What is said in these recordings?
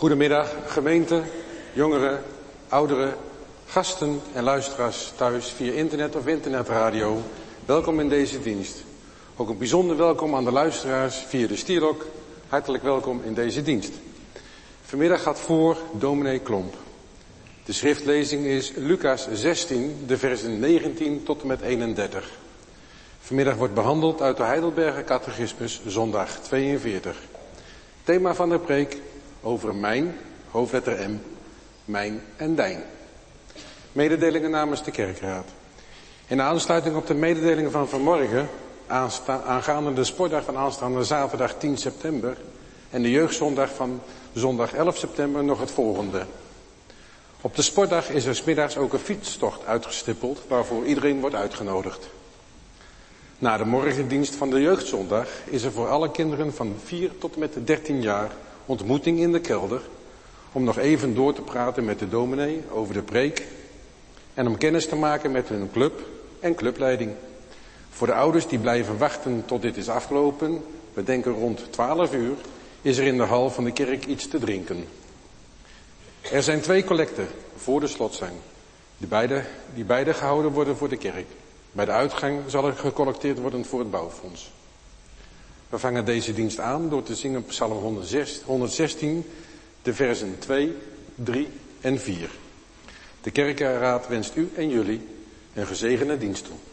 Goedemiddag gemeente, jongeren, ouderen, gasten en luisteraars thuis via internet of internetradio. Welkom in deze dienst. Ook een bijzonder welkom aan de luisteraars via de Stierlok. Hartelijk welkom in deze dienst. Vanmiddag gaat voor dominee Klomp. De schriftlezing is Lucas 16, de versen 19 tot en met 31. Vanmiddag wordt behandeld uit de Heidelberger Catechismus, zondag 42. Thema van de preek: over mijn, hoofdletter M, mijn en dijn. Mededelingen namens de kerkraad. In aansluiting op de mededelingen van vanmorgen, aangaande de sportdag van aanstaande zaterdag 10 september... en de jeugdzondag van zondag 11 september nog het volgende. Op de sportdag is er 's middags ook een fietstocht uitgestippeld, waarvoor iedereen wordt uitgenodigd. Na de morgendienst van de jeugdzondag is er voor alle kinderen van 4 tot en met 13 jaar ontmoeting in de kelder, om nog even door te praten met de dominee over de preek en om kennis te maken met hun club en clubleiding. Voor de ouders die blijven wachten tot dit is afgelopen, we denken rond 12 uur, is er in de hal van de kerk iets te drinken. Er zijn 2 collecten voor de slotzang, die beide gehouden worden voor de kerk. Bij de uitgang zal er gecollecteerd worden voor het bouwfonds. We vangen deze dienst aan door te zingen Psalm 116, de versen 2, 3 en 4. De kerkenraad wenst u en jullie een gezegende dienst toe.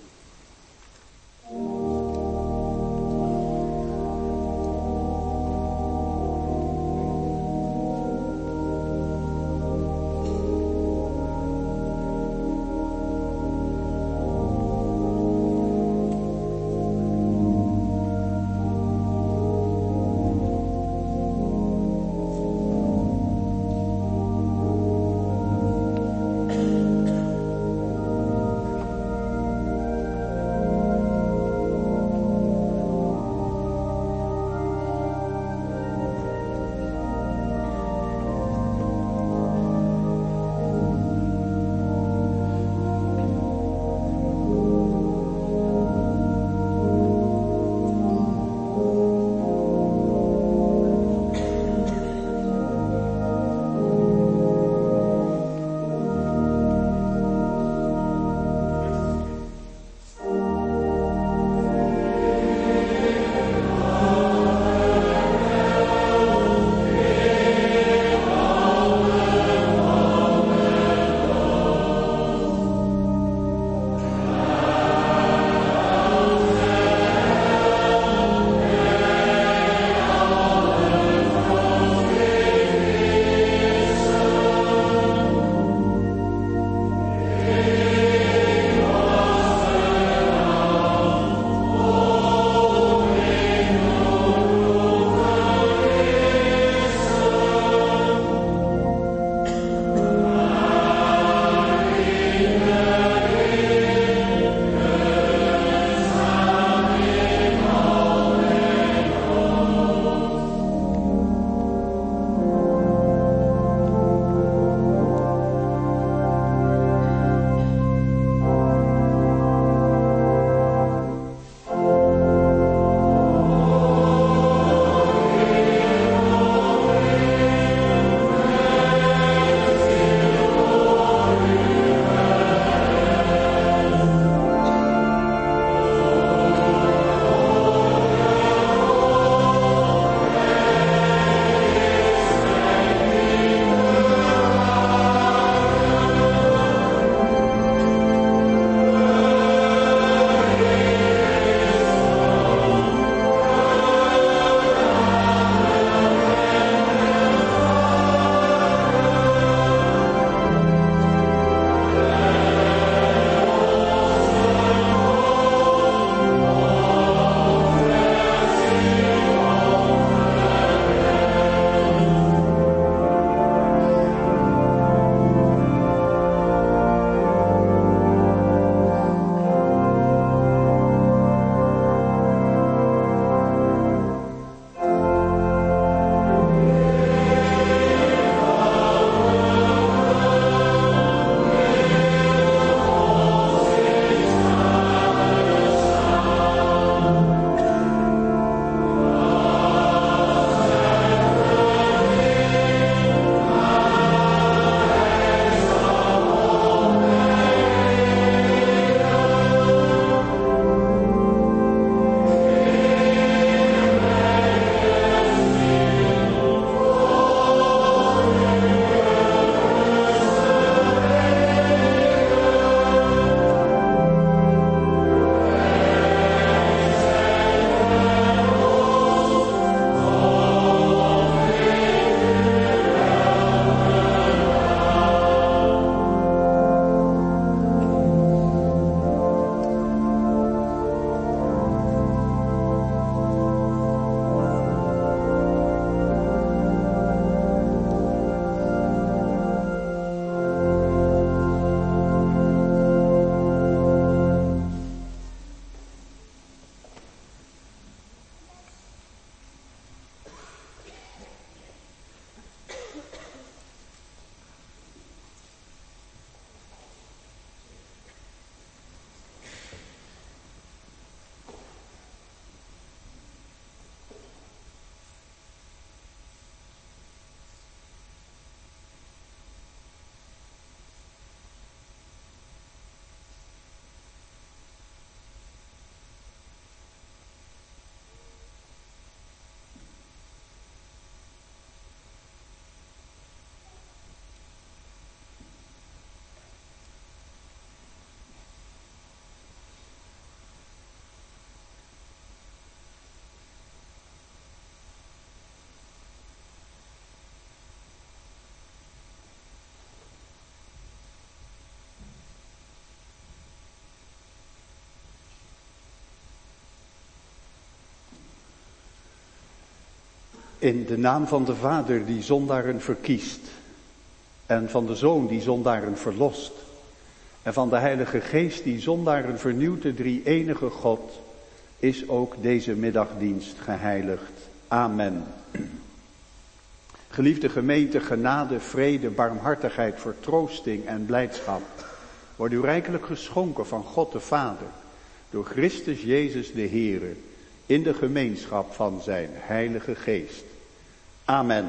In de naam van de Vader die zondaren verkiest. En van de Zoon die zondaren verlost. En van de Heilige Geest die zondaren vernieuwt, de drie-enige God, is ook deze middagdienst geheiligd. Amen. Geliefde gemeente, genade, vrede, barmhartigheid, vertroosting en blijdschap wordt u rijkelijk geschonken van God de Vader, door Christus Jezus de Heere, in de gemeenschap van zijn Heilige Geest. Amen.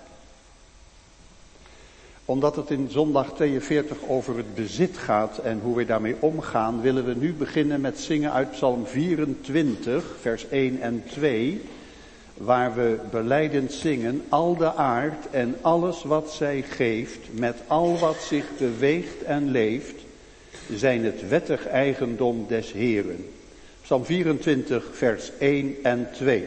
Omdat het in zondag 42 over het bezit gaat en hoe we daarmee omgaan, willen we nu beginnen met zingen uit Psalm 24, vers 1 en 2, waar we belijdend zingen: al de aard en alles wat zij geeft, met al wat zich beweegt en leeft, zijn het wettig eigendom des Heeren. Psalm 24, vers 1 en 2.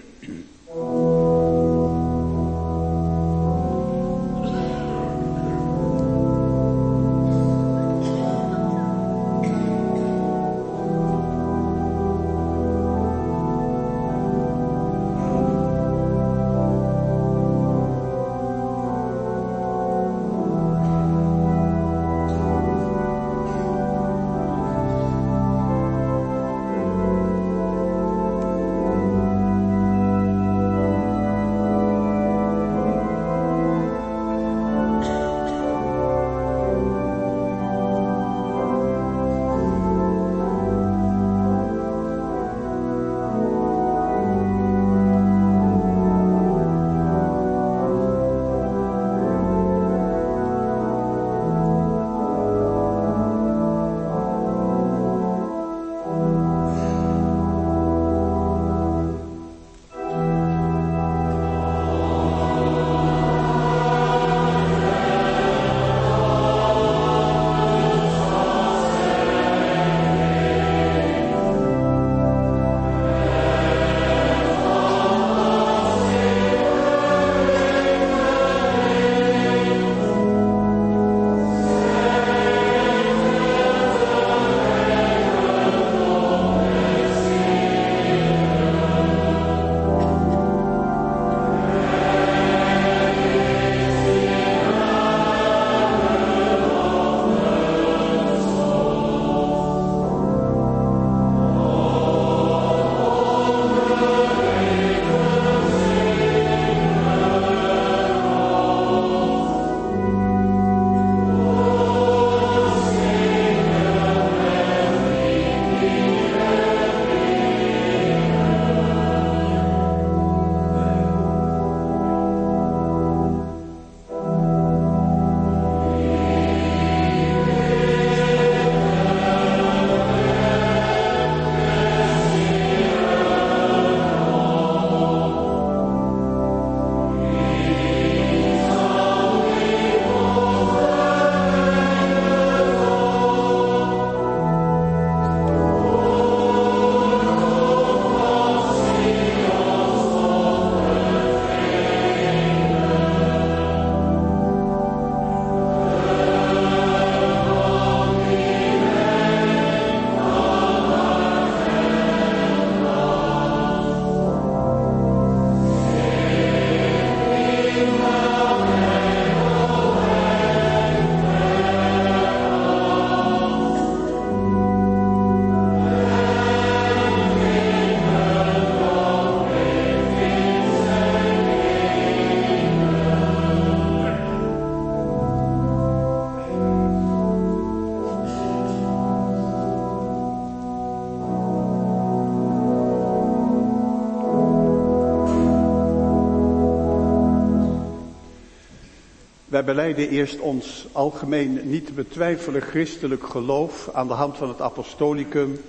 Wij belijden eerst ons algemeen niet te betwijfelen christelijk geloof aan de hand van het apostolicum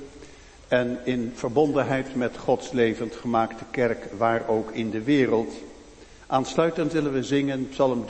en in verbondenheid met Gods levend gemaakte kerk, waar ook in de wereld. Aansluitend willen we zingen Psalm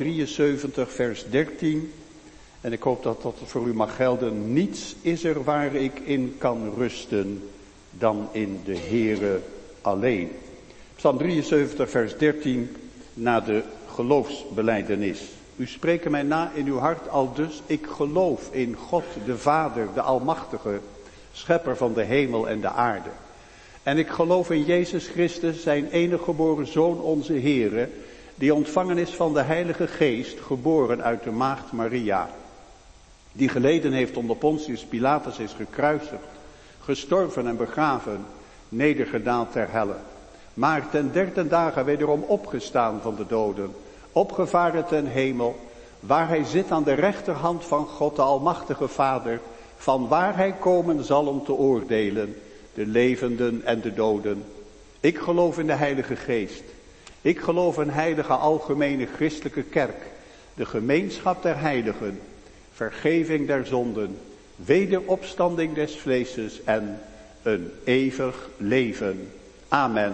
73 vers 13 en ik hoop dat dat voor u mag gelden. Niets is er waar ik in kan rusten dan in de Heere alleen. Psalm 73 vers 13 na de geloofsbelijdenis. U spreekt mij na in uw hart aldus: ik geloof in God de Vader, de Almachtige, schepper van de hemel en de aarde. En ik geloof in Jezus Christus, zijn enige geboren Zoon, onze Heere, die ontvangen is van de Heilige Geest, geboren uit de maagd Maria. Die geleden heeft onder Pontius Pilatus, is gekruisigd, gestorven en begraven, nedergedaald ter helle. Maar ten derde dagen wederom opgestaan van de doden, opgevaren ten hemel, waar hij zit aan de rechterhand van God de Almachtige Vader, van waar hij komen zal om te oordelen, de levenden en de doden. Ik geloof in de Heilige Geest. Ik geloof in heilige algemene christelijke kerk, de gemeenschap der heiligen, vergeving der zonden, wederopstanding des vleeses en een eeuwig leven. Amen.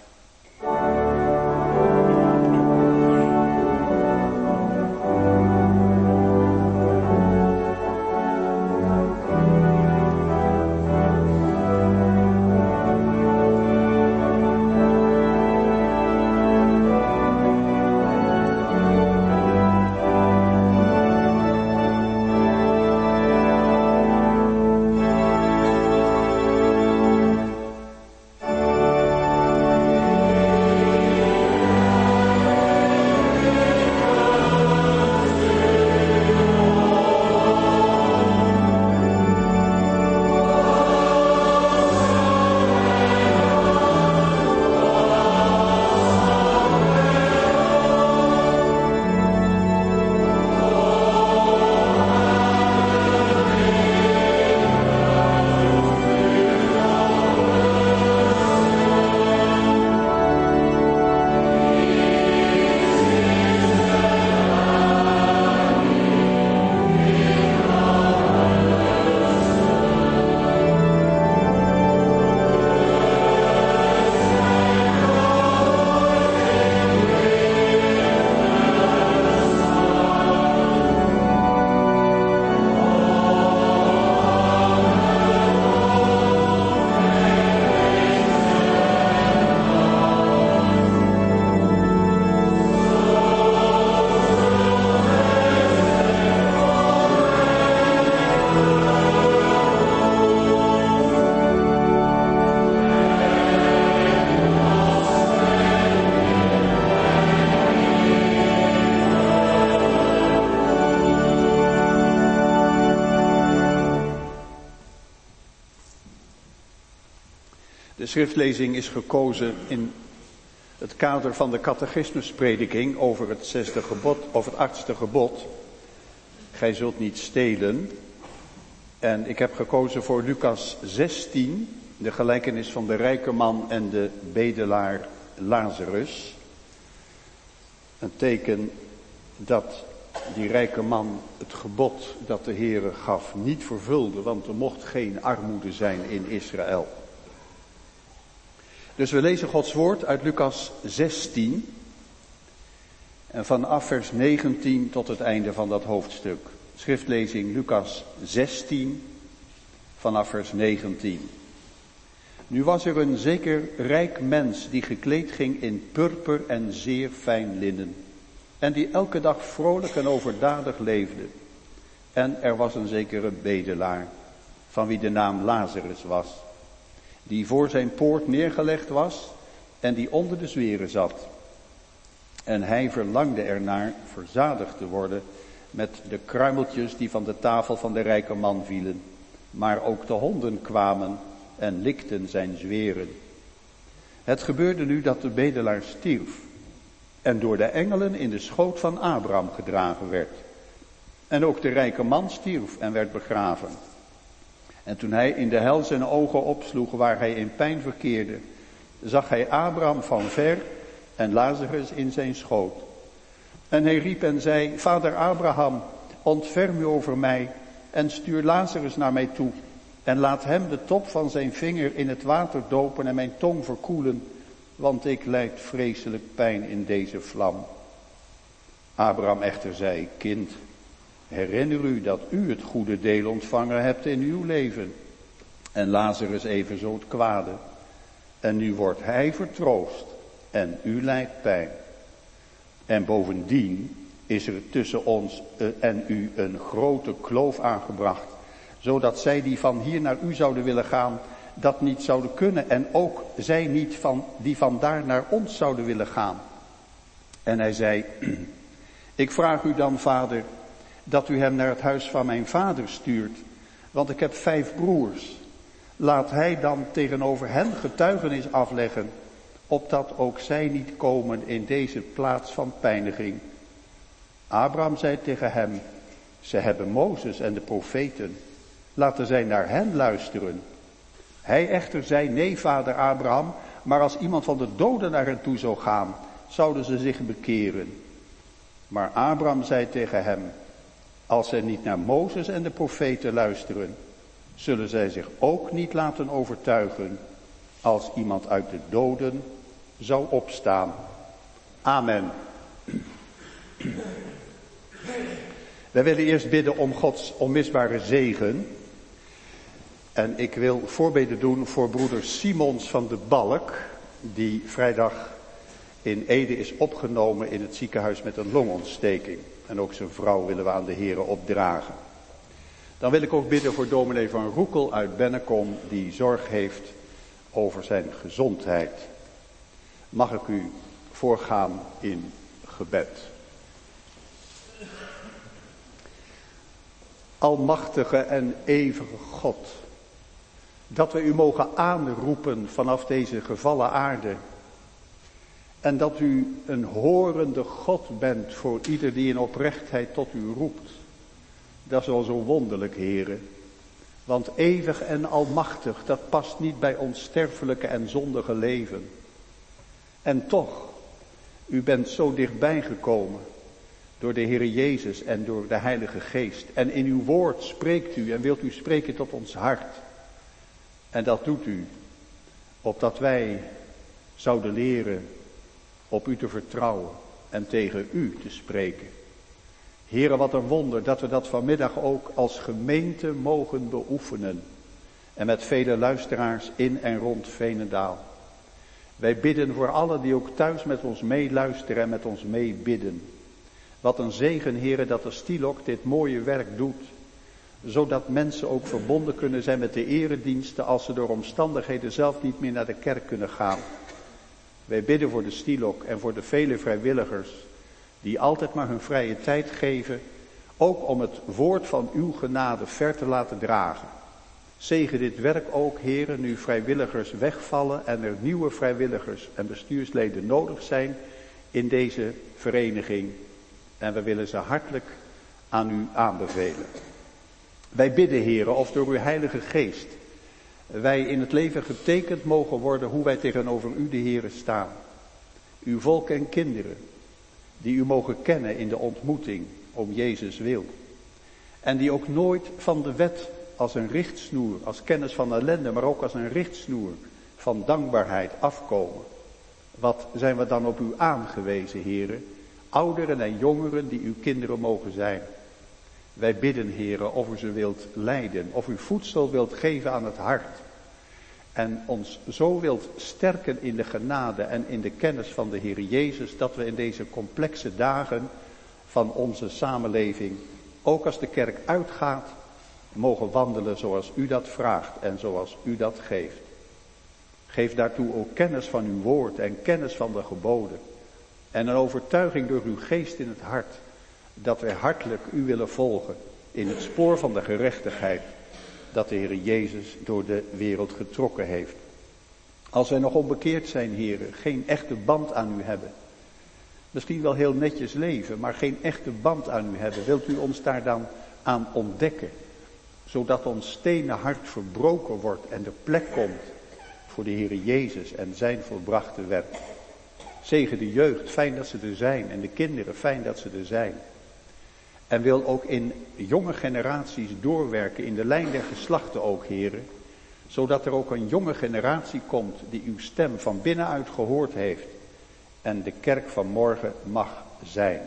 De schriftlezing is gekozen in het kader van de catechismusprediking over het 6e gebod, over het 8e gebod. Gij zult niet stelen. En ik heb gekozen voor Lucas 16, de gelijkenis van de rijke man en de bedelaar Lazarus. Een teken dat die rijke man het gebod dat de Heere gaf niet vervulde, want er mocht geen armoede zijn in Israël. Dus we lezen Gods woord uit Lucas 16 en vanaf vers 19 tot het einde van dat hoofdstuk. Schriftlezing Lucas 16 vanaf vers 19. Nu was er een zeker rijk mens die gekleed ging in purper en zeer fijn linnen en die elke dag vrolijk en overdadig leefde. En er was een zekere bedelaar, van wie de naam Lazarus was, die voor zijn poort neergelegd was en die onder de zweren zat. En hij verlangde ernaar verzadigd te worden met de kruimeltjes die van de tafel van de rijke man vielen. Maar ook de honden kwamen en likten zijn zweren. Het gebeurde nu dat de bedelaar stierf en door de engelen in de schoot van Abraham gedragen werd. En ook de rijke man stierf en werd begraven. En toen hij in de hel zijn ogen opsloeg waar hij in pijn verkeerde, zag hij Abraham van ver en Lazarus in zijn schoot. En hij riep en zei: Vader Abraham, ontferm u over mij en stuur Lazarus naar mij toe en laat hem de top van zijn vinger in het water dopen en mijn tong verkoelen, want ik lijd vreselijk pijn in deze vlam. Abraham echter zei: Kind, herinner u dat u het goede deel ontvangen hebt in uw leven en Lazarus evenzo het kwade. En nu wordt hij vertroost en u lijdt pijn. En bovendien is er tussen ons en u een grote kloof aangebracht, zodat zij die van hier naar u zouden willen gaan, dat niet zouden kunnen en ook zij niet die vandaar naar ons zouden willen gaan. En hij zei, ik vraag u dan, vader, dat u hem naar het huis van mijn vader stuurt, want ik heb 5 broers. Laat hij dan tegenover hen getuigenis afleggen, opdat ook zij niet komen in deze plaats van pijniging. Abraham zei tegen hem, ze hebben Mozes en de profeten, laten zij naar hen luisteren. Hij echter zei, nee, vader Abraham, maar als iemand van de doden naar hen toe zou gaan, zouden ze zich bekeren. Maar Abraham zei tegen hem, als zij niet naar Mozes en de profeten luisteren, zullen zij zich ook niet laten overtuigen als iemand uit de doden zou opstaan. Amen. Wij willen eerst bidden om Gods onmisbare zegen. En ik wil voorbeden doen voor broeder Simons van de Balk, die vrijdag in Ede is opgenomen in het ziekenhuis met een longontsteking. En ook zijn vrouw willen we aan de Here opdragen. Dan wil ik ook bidden voor dominee van Roekel uit Bennekom, die zorg heeft over zijn gezondheid. Mag ik u voorgaan in gebed. Almachtige en eeuwige God, dat we u mogen aanroepen vanaf deze gevallen aarde. En dat u een horende God bent voor ieder die in oprechtheid tot u roept. Dat is wel zo wonderlijk, heren. Want eeuwig en almachtig, dat past niet bij ons sterfelijke en zondige leven. En toch, u bent zo dichtbij gekomen door de Heere Jezus en door de Heilige Geest. En in uw woord spreekt u en wilt u spreken tot ons hart. En dat doet u, opdat wij zouden leren op u te vertrouwen en tegen u te spreken. Heere, wat een wonder dat we dat vanmiddag ook als gemeente mogen beoefenen. En met vele luisteraars in en rond Veenendaal. Wij bidden voor allen die ook thuis met ons meeluisteren en met ons meebidden. Wat een zegen, Heere, dat de Stielok dit mooie werk doet. Zodat mensen ook verbonden kunnen zijn met de erediensten als ze door omstandigheden zelf niet meer naar de kerk kunnen gaan. Wij bidden voor de Stielok en voor de vele vrijwilligers die altijd maar hun vrije tijd geven, ook om het woord van uw genade ver te laten dragen. Zegen dit werk ook, heren, nu vrijwilligers wegvallen en er nieuwe vrijwilligers en bestuursleden nodig zijn in deze vereniging. En we willen ze hartelijk aan u aanbevelen. Wij bidden, heren, of door uw Heilige Geest wij in het leven getekend mogen worden hoe wij tegenover u, de Heere, staan. Uw volk en kinderen, die u mogen kennen in de ontmoeting om Jezus wil. En die ook nooit van de wet als een richtsnoer, als kennis van ellende, maar ook als een richtsnoer van dankbaarheid afkomen. Wat zijn we dan op u aangewezen, Heere? Ouderen en jongeren die uw kinderen mogen zijn. Wij bidden, Heere, of u ze wilt leiden, of u voedsel wilt geven aan het hart. En ons zo wilt sterken in de genade en in de kennis van de Heer Jezus, dat we in deze complexe dagen van onze samenleving, ook als de kerk uitgaat, mogen wandelen zoals u dat vraagt en zoals u dat geeft. Geef daartoe ook kennis van uw woord en kennis van de geboden. En een overtuiging door uw geest in het hart, dat wij hartelijk u willen volgen in het spoor van de gerechtigheid dat de Heer Jezus door de wereld getrokken heeft. Als wij nog onbekeerd zijn, heren, geen echte band aan u hebben, misschien wel heel netjes leven, maar geen echte band aan u hebben, wilt u ons daar dan aan ontdekken, zodat ons stenen hart verbroken wordt en er plek komt voor de Heer Jezus en zijn volbrachte werk. Zegen de jeugd, fijn dat ze er zijn, en de kinderen, fijn dat ze er zijn. En wil ook in jonge generaties doorwerken, in de lijn der geslachten ook, heren. Zodat er ook een jonge generatie komt die uw stem van binnenuit gehoord heeft. En de kerk van morgen mag zijn.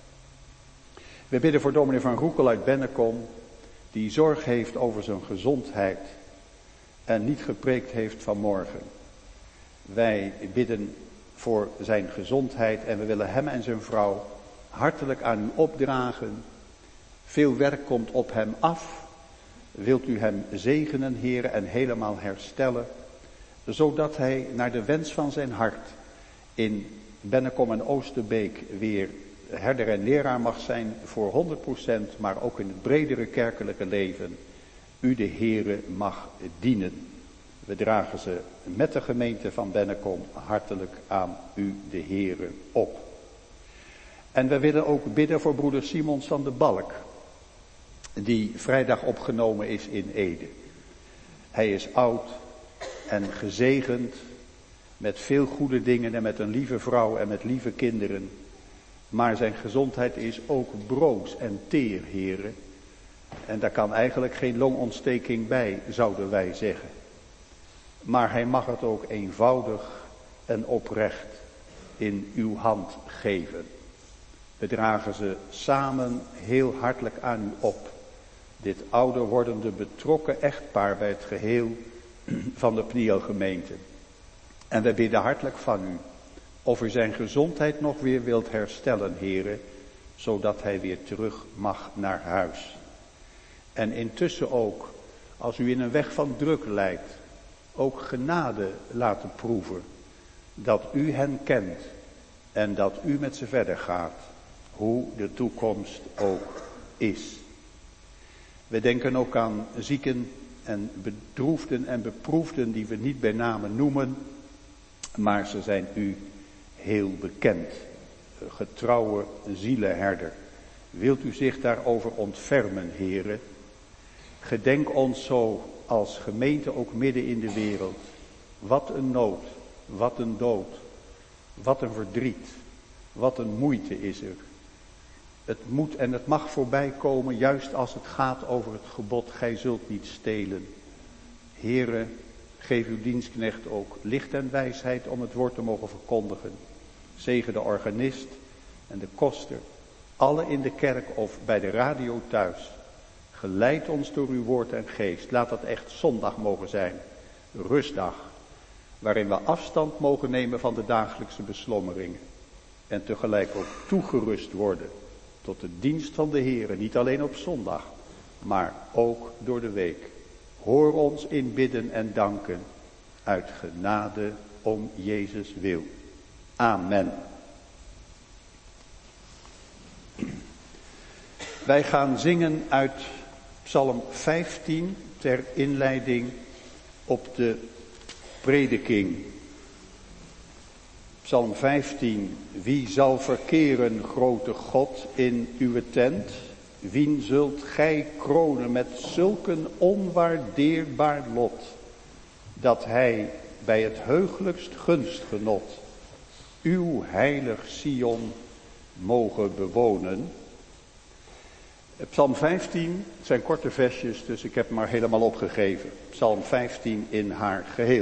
We bidden voor dominee van Roekel uit Bennekom, die zorg heeft over zijn gezondheid. En niet gepreekt heeft vanmorgen. Wij bidden voor zijn gezondheid en we willen hem en zijn vrouw hartelijk aan u opdragen. Veel werk komt op hem af, Wilt u hem zegenen, Heere, en helemaal herstellen, zodat hij naar de wens van zijn hart in Bennekom en Oosterbeek weer herder en leraar mag zijn voor 100%, maar ook in het bredere kerkelijke leven u de Heere mag dienen. We dragen ze met de gemeente van Bennekom hartelijk aan u de Heere op. En we willen ook bidden voor broeder Simons van de Balk, die vrijdag opgenomen is in Ede. Hij is oud en gezegend met veel goede dingen en met een lieve vrouw en met lieve kinderen. Maar zijn gezondheid is ook broos en teer, Heere. En daar kan eigenlijk geen longontsteking bij, zouden wij zeggen. Maar hij mag het ook eenvoudig en oprecht in uw hand geven. We dragen ze samen heel hartelijk aan u op. Dit ouder wordende betrokken echtpaar bij het geheel van de Pniel-gemeente. En wij bidden hartelijk van u of u zijn gezondheid nog weer wilt herstellen, Heere, zodat hij weer terug mag naar huis. En intussen ook, als u in een weg van druk leidt, ook genade laten proeven. Dat u hen kent en dat u met ze verder gaat, hoe de toekomst ook is. We denken ook aan zieken en bedroefden en beproefden die we niet bij name noemen, maar ze zijn u heel bekend. Getrouwe zielenherder. Wilt u zich daarover ontfermen, Heere? Gedenk ons zo als gemeente ook midden in de wereld. Wat een nood, wat een dood, wat een verdriet, wat een moeite is er. Het moet en het mag voorbij komen, juist als het gaat over het gebod, gij zult niet stelen. Heere, geef uw dienstknecht ook licht en wijsheid om het woord te mogen verkondigen. Zegen de organist en de koster, alle in de kerk of bij de radio thuis. Geleid ons door uw woord en geest. Laat dat echt zondag mogen zijn, rustdag, waarin we afstand mogen nemen van de dagelijkse beslommeringen. En tegelijk ook toegerust worden tot de dienst van de Heere, niet alleen op zondag, maar ook door de week. Hoor ons in bidden en danken, uit genade om Jezus wil. Amen. Wij gaan zingen uit Psalm 15 ter inleiding op de prediking. Psalm 15. Wie zal verkeren, grote God, in uw tent? Wien zult gij kronen met zulk een onwaardeerbaar lot, dat hij bij het heugelijkst gunstgenot uw heilig Sion mogen bewonen? Psalm 15 zijn korte versjes, dus ik heb hem maar helemaal opgegeven. Psalm 15 in haar geheel.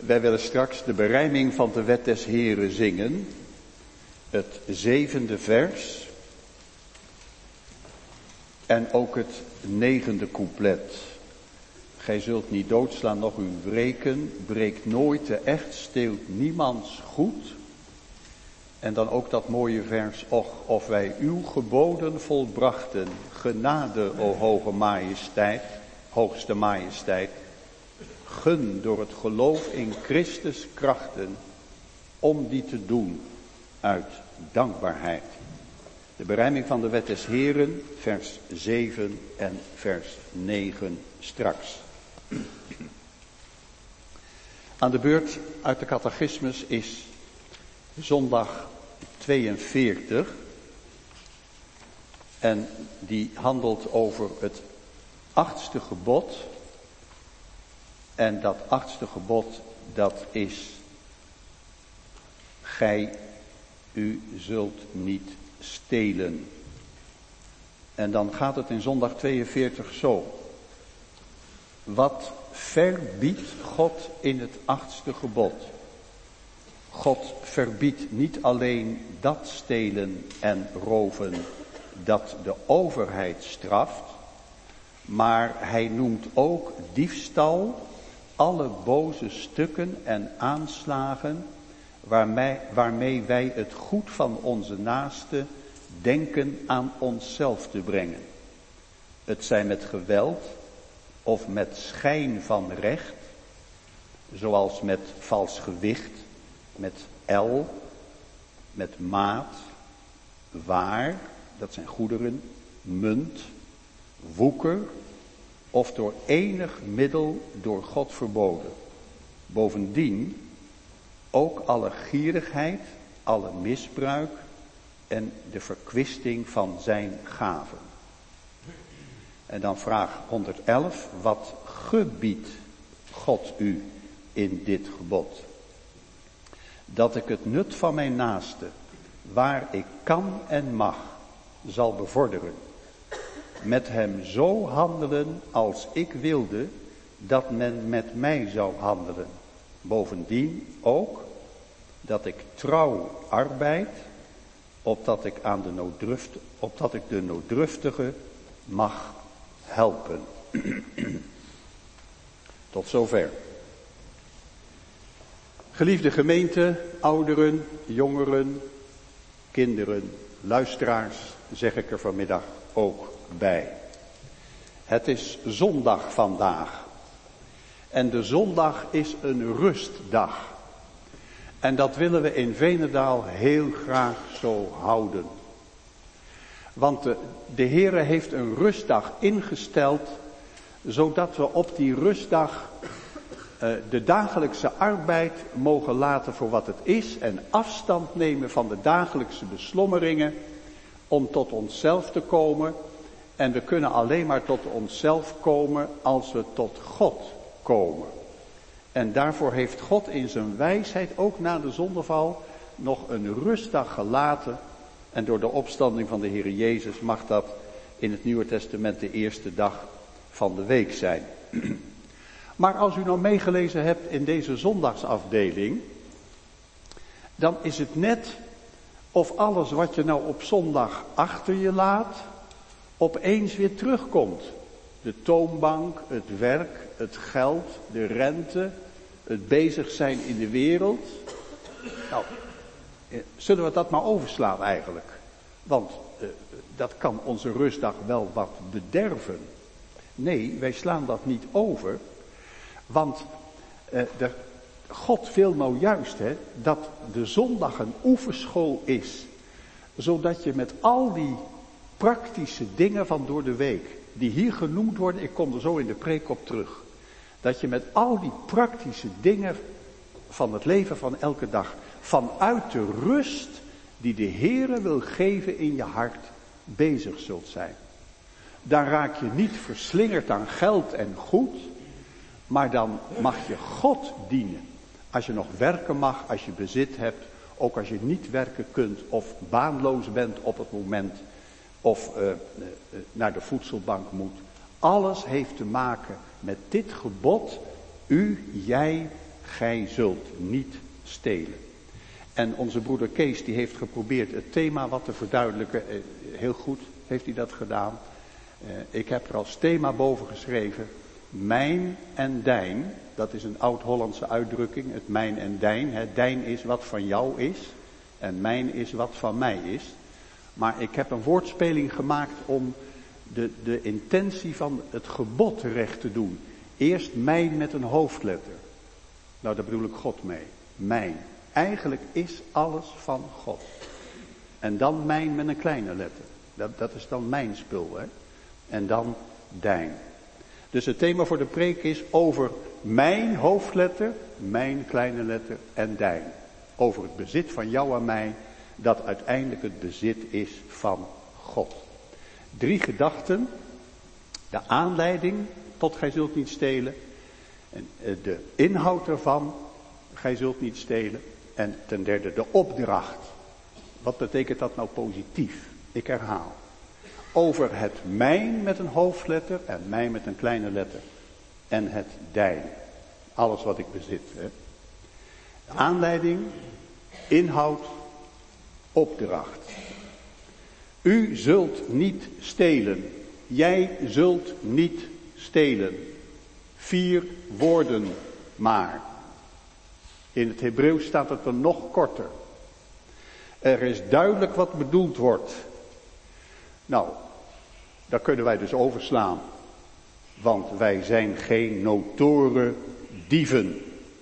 Wij willen straks de berijming van de wet des Heren zingen. Het 7e vers. En ook het 9e couplet. Gij zult niet doodslaan, noch u wreken. Breekt nooit de echt, steelt niemands goed. En dan ook dat mooie vers. Och, of wij uw geboden volbrachten. Genade, o hoge majesteit, hoogste majesteit. Gun door het geloof in Christus krachten. Om die te doen uit dankbaarheid. De berijming van de wet des Heren, vers 7 en vers 9 straks. Aan de beurt uit de catechismus is zondag 42. En die handelt over het 8e gebod. En dat 8e gebod, dat is: u zult niet stelen. En dan gaat het in zondag 42 zo. Wat verbiedt God in het 8e gebod? God verbiedt niet alleen dat stelen en roven dat de overheid straft, maar hij noemt ook diefstal, alle boze stukken en aanslagen waarmee wij het goed van onze naaste denken aan onszelf te brengen. Het zij met geweld of met schijn van recht, zoals met vals gewicht, met el, met maat, waar, dat zijn goederen, munt, woeker, of door enig middel door God verboden. Bovendien ook alle gierigheid, alle misbruik en de verkwisting van zijn gaven. En dan vraag 111, wat gebiedt God u in dit gebod? Dat ik het nut van mijn naaste, waar ik kan en mag, zal bevorderen. Met hem zo handelen als ik wilde dat men met mij zou handelen. Bovendien ook dat ik trouw arbeid, opdat ik de nooddruftige mag helpen. Tot zover. Geliefde gemeente, ouderen, jongeren, kinderen, luisteraars, zeg ik er vanmiddag ook bij. Het is zondag vandaag. En de zondag is een rustdag. En dat willen we in Veenendaal heel graag zo houden. Want de Heere heeft een rustdag ingesteld, zodat we op die rustdag de dagelijkse arbeid mogen laten voor wat het is en afstand nemen van de dagelijkse beslommeringen om tot onszelf te komen. En we kunnen alleen maar tot onszelf komen als we tot God komen. En daarvoor heeft God in zijn wijsheid ook na de zondeval nog een rustdag gelaten. En door de opstanding van de Heer Jezus mag dat in het Nieuwe Testament de eerste dag van de week zijn. Maar als u nou meegelezen hebt in deze zondagsafdeling, dan is het net of alles wat je nou op zondag achter je laat, opeens weer terugkomt. De toonbank, het werk, het geld, de rente, het bezig zijn in de wereld. Nou, zullen we dat maar overslaan eigenlijk? Want dat kan onze rustdag wel wat bederven. Nee, wij slaan dat niet over. Want God wil nou juist dat de zondag een oefenschool is. Zodat je met al die praktische dingen van door de week, die hier genoemd worden, ik kom er zo in de preek op terug. Dat je met al die praktische dingen van het leven van elke dag, vanuit de rust die de Heere wil geven in je hart, bezig zult zijn. Dan raak je niet verslingerd aan geld en goed, maar dan mag je God dienen. Als je nog werken mag, als je bezit hebt, ook als je niet werken kunt of baanloos bent op het moment of naar de voedselbank moet. Alles heeft te maken met dit gebod. Jij gij zult niet stelen. En onze broeder Kees die heeft geprobeerd het thema wat te verduidelijken. Heel goed heeft hij dat gedaan. Ik heb er als thema boven geschreven, mijn en dijn. Dat is een oud-Hollandse uitdrukking, het mijn en dijn. Het dijn is wat van jou is en mijn is wat van mij is. Maar ik heb een woordspeling gemaakt om de intentie van het gebod recht te doen. Eerst mijn met een hoofdletter. Nou, daar bedoel ik God mee. Mijn. Eigenlijk is alles van God. En dan mijn met een kleine letter. Dat is dan mijn spul, hè. En dan dijn. Dus het thema voor de preek is over mijn hoofdletter, mijn kleine letter en dijn. Over het bezit van jou en mij, dat uiteindelijk het bezit is van God. 3 gedachten. De aanleiding tot gij zult niet stelen. En de inhoud ervan, gij zult niet stelen. En ten derde de opdracht. Wat betekent dat nou positief? Ik herhaal. Over het mijn met een hoofdletter en mij met een kleine letter. En het dijn. Alles wat ik bezit. Hè. Aanleiding, inhoud, opdracht. U zult niet stelen. Jij zult niet stelen. 4 woorden maar. In het Hebreeuws staat het er nog korter. Er is duidelijk wat bedoeld wordt. Nou, daar kunnen wij dus overslaan. Want wij zijn geen notoren dieven.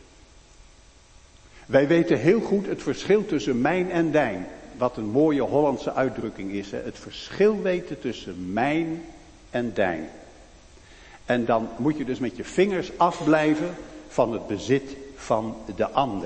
Wij weten heel goed het verschil tussen mijn en dijn. Wat een mooie Hollandse uitdrukking is. Hè? Het verschil weten tussen mijn en dijn. En dan moet je dus met je vingers afblijven van het bezit van de ander.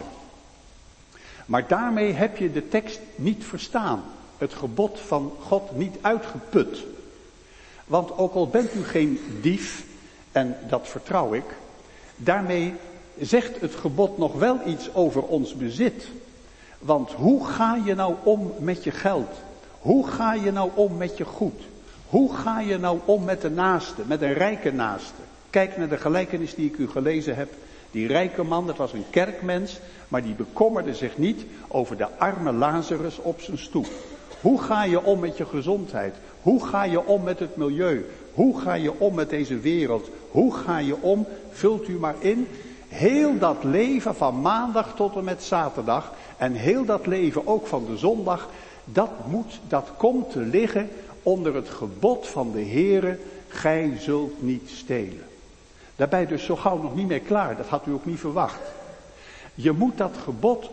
Maar daarmee heb je de tekst niet verstaan. Het gebod van God niet uitgeput. Want ook al bent u geen dief, en dat vertrouw ik, daarmee zegt het gebod nog wel iets over ons bezit. Want hoe ga je nou om met je geld? Hoe ga je nou om met je goed? Hoe ga je nou om met de naaste, met een rijke naaste? Kijk naar de gelijkenis die ik u gelezen heb. Die rijke man, dat was een kerkmens, maar die bekommerde zich niet over de arme Lazarus op zijn stoep. Hoe ga je om met je gezondheid? Hoe ga je om met het milieu? Hoe ga je om met deze wereld? Hoe ga je om, vult u maar in, heel dat leven van maandag tot en met zaterdag en heel dat leven ook van de zondag, dat komt te liggen onder het gebod van de Heere, gij zult niet stelen. Daarbij dus zo gauw nog niet meer klaar, dat had u ook niet verwacht. Je moet dat gebod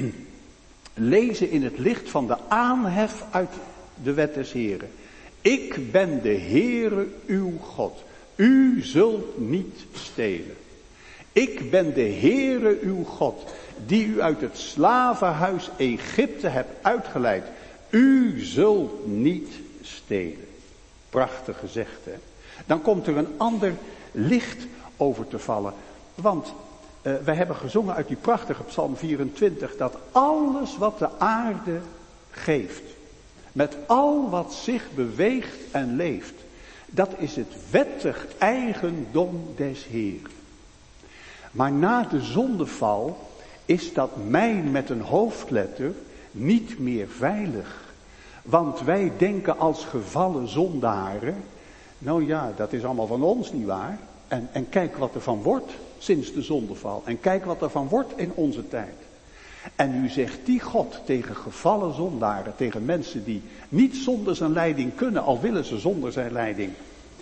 lezen in het licht van de aanhef uit de wet des Heren. Ik ben de Heere uw God. U zult niet stelen. Ik ben de Heere uw God, die u uit het slavenhuis Egypte hebt uitgeleid. U zult niet stelen. Prachtig gezegd, hè? Dan komt er een ander licht over te vallen. Want wij hebben gezongen uit die prachtige Psalm 24... dat alles wat de aarde geeft, met al wat zich beweegt en leeft, dat is het wettig eigendom des Heeren. Maar na de zondeval is dat mijn met een hoofdletter niet meer veilig. Want wij denken als gevallen zondaren, nou ja, dat is allemaal van ons, nietwaar? En kijk wat er van wordt sinds de zondeval. En kijk wat er van wordt in onze tijd. En nu zegt die God tegen gevallen zondaren, tegen mensen die niet zonder zijn leiding kunnen, al willen ze zonder zijn leiding.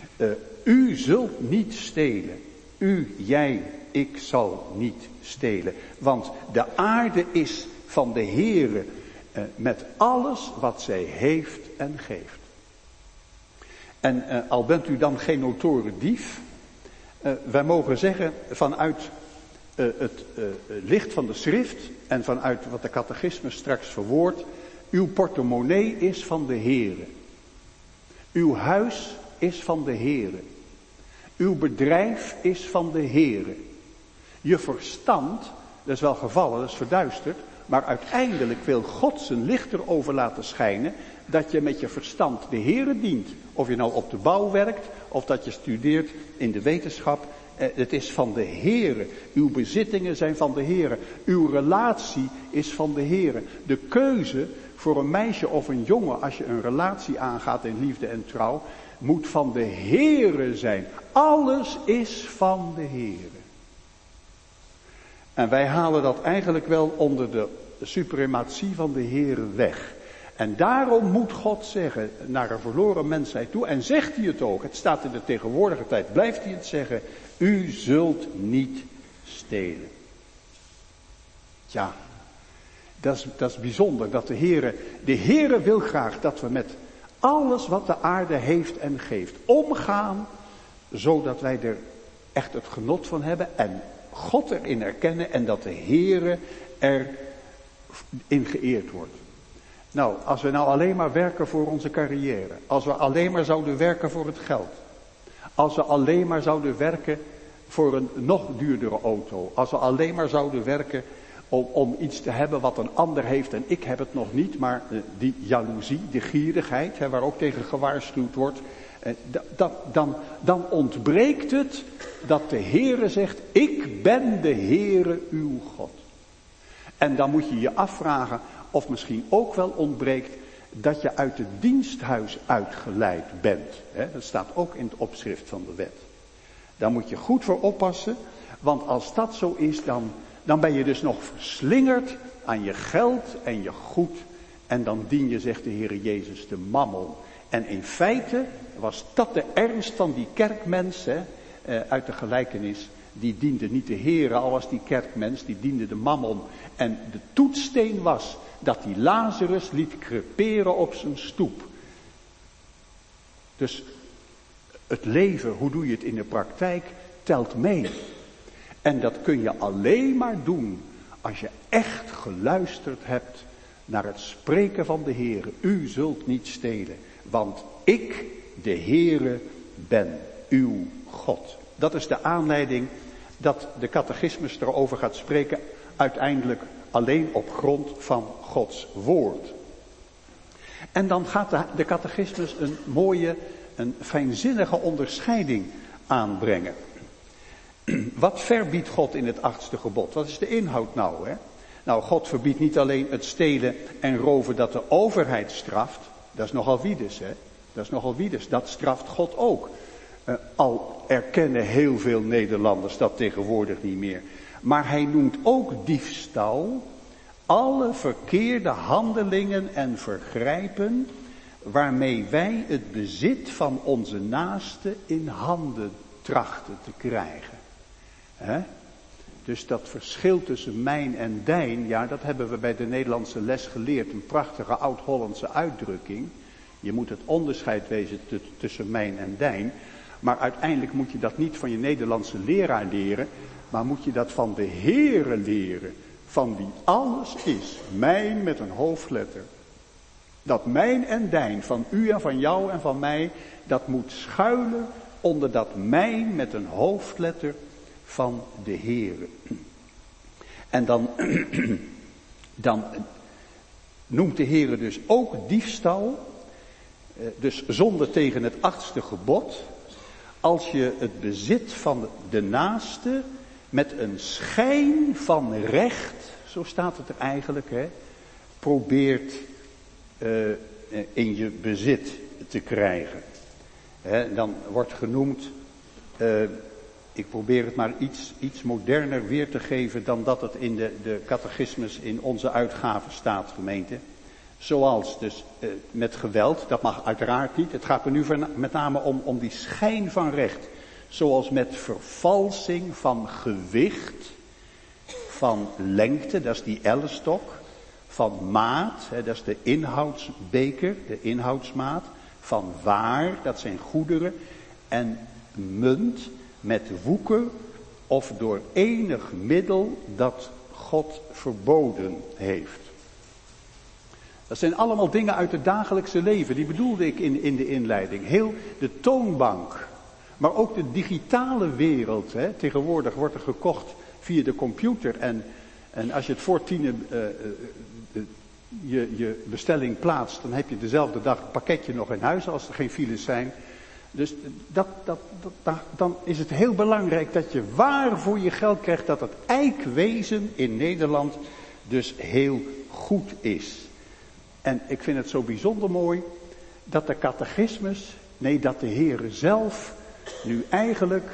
U zult niet stelen. U, jij, ik zal niet stelen. Want de aarde is van de Heere met alles wat zij heeft en geeft. En al bent u dan geen notoren dief, wij mogen zeggen vanuit het licht van de schrift en vanuit wat de catechismus straks verwoordt, uw portemonnee is van de Heere. Uw huis is van de Heere. Uw bedrijf is van de Heere. Je verstand, dat is wel gevallen, dat is verduisterd, maar uiteindelijk wil God zijn licht erover laten schijnen dat je met je verstand de Heere dient. Of je nou op de bouw werkt, of dat je studeert in de wetenschap Het is van de Heere. Uw bezittingen zijn van de Heere. Uw relatie is van de Heere. De keuze voor een meisje of een jongen, als je een relatie aangaat in liefde en trouw, moet van de Heere zijn. Alles is van de Heere. En wij halen dat eigenlijk wel onder de suprematie van de Heere weg. En daarom moet God zeggen naar een verloren mensheid toe, en zegt hij het ook, het staat in de tegenwoordige tijd, blijft hij het zeggen, u zult niet stelen. Ja, dat is bijzonder, dat de Heere wil graag dat we met alles wat de aarde heeft en geeft omgaan, zodat wij er echt het genot van hebben en God erin erkennen en dat de Heere erin geëerd wordt. Nou, als we nou alleen maar werken voor onze carrière, als we alleen maar zouden werken voor het geld, als we alleen maar zouden werken voor een nog duurdere auto, als we alleen maar zouden werken om iets te hebben wat een ander heeft en ik heb het nog niet, maar die jaloezie, die gierigheid, waar ook tegen gewaarschuwd wordt, dan ontbreekt het dat de Heere zegt, ik ben de Heere uw God. En dan moet je je afvragen of misschien ook wel ontbreekt dat je uit het diensthuis uitgeleid bent. Dat staat ook in het opschrift van de wet. Daar moet je goed voor oppassen, want als dat zo is, dan ben je dus nog verslingerd aan je geld en je goed. En dan dien je, zegt de Heere Jezus, de mammon. En in feite was dat de ernst van die kerkmens, uit de gelijkenis. Die diende niet de Heere, al was die kerkmens, die diende de mammon. En de toetssteen was dat die Lazarus liet creperen op zijn stoep. Dus het leven, hoe doe je het in de praktijk, telt mee. En dat kun je alleen maar doen als je echt geluisterd hebt naar het spreken van de Heere. U zult niet stelen, want ik, de Heere, ben uw God. Dat is de aanleiding dat de catechismus erover gaat spreken, uiteindelijk alleen op grond van Gods woord. En dan gaat de catechismus een mooie, een fijnzinnige onderscheiding aanbrengen. Wat verbiedt God in het 8e gebod? Wat is de inhoud nou? Nou, God verbiedt niet alleen het stelen en roven dat de overheid straft. Dat is nogal wiedes, Dat is nogal wiedes. Dat straft God ook. Al erkennen heel veel Nederlanders dat tegenwoordig niet meer. Maar hij noemt ook diefstal, alle verkeerde handelingen en vergrijpen waarmee wij het bezit van onze naaste in handen trachten te krijgen. Dus dat verschil tussen mijn en dijn, ja, dat hebben we bij de Nederlandse les geleerd. Een prachtige oud-Hollandse uitdrukking. Je moet het onderscheid wezen tussen mijn en dijn. Maar uiteindelijk moet je dat niet van je Nederlandse leraar leren, maar moet je dat van de Heere leren, van wie alles is. Mijn met een hoofdletter. Dat mijn en dijn, van u en van jou en van mij, dat moet schuilen onder dat mijn met een hoofdletter van de Heere. En dan noemt de Heere dus ook diefstal, dus zonde tegen het 8e gebod, als je het bezit van de naaste met een schijn van recht, zo staat het er eigenlijk, probeert in je bezit te krijgen. Dan wordt genoemd, ik probeer het maar iets moderner weer te geven dan dat het in de catechismus in onze uitgave staat, gemeente. Zoals dus met geweld, dat mag uiteraard niet. Het gaat er nu met name om die schijn van recht. Zoals met vervalsing van gewicht, van lengte, dat is die ellenstok. Van maat, dat is de inhoudsbeker, de inhoudsmaat. Van waar, dat zijn goederen. En munt met woeker of door enig middel dat God verboden heeft. Dat zijn allemaal dingen uit het dagelijkse leven. Die bedoelde ik in de inleiding. Heel de toonbank. Maar ook de digitale wereld. Tegenwoordig wordt er gekocht via de computer. En als je het voor 10 je bestelling plaatst, dan heb je dezelfde dag het pakketje nog in huis als er geen files zijn. Dus dan is het heel belangrijk dat je waar voor je geld krijgt, dat het eikwezen in Nederland dus heel goed is. En ik vind het zo bijzonder mooi dat de catechismus, dat de Heere zelf nu eigenlijk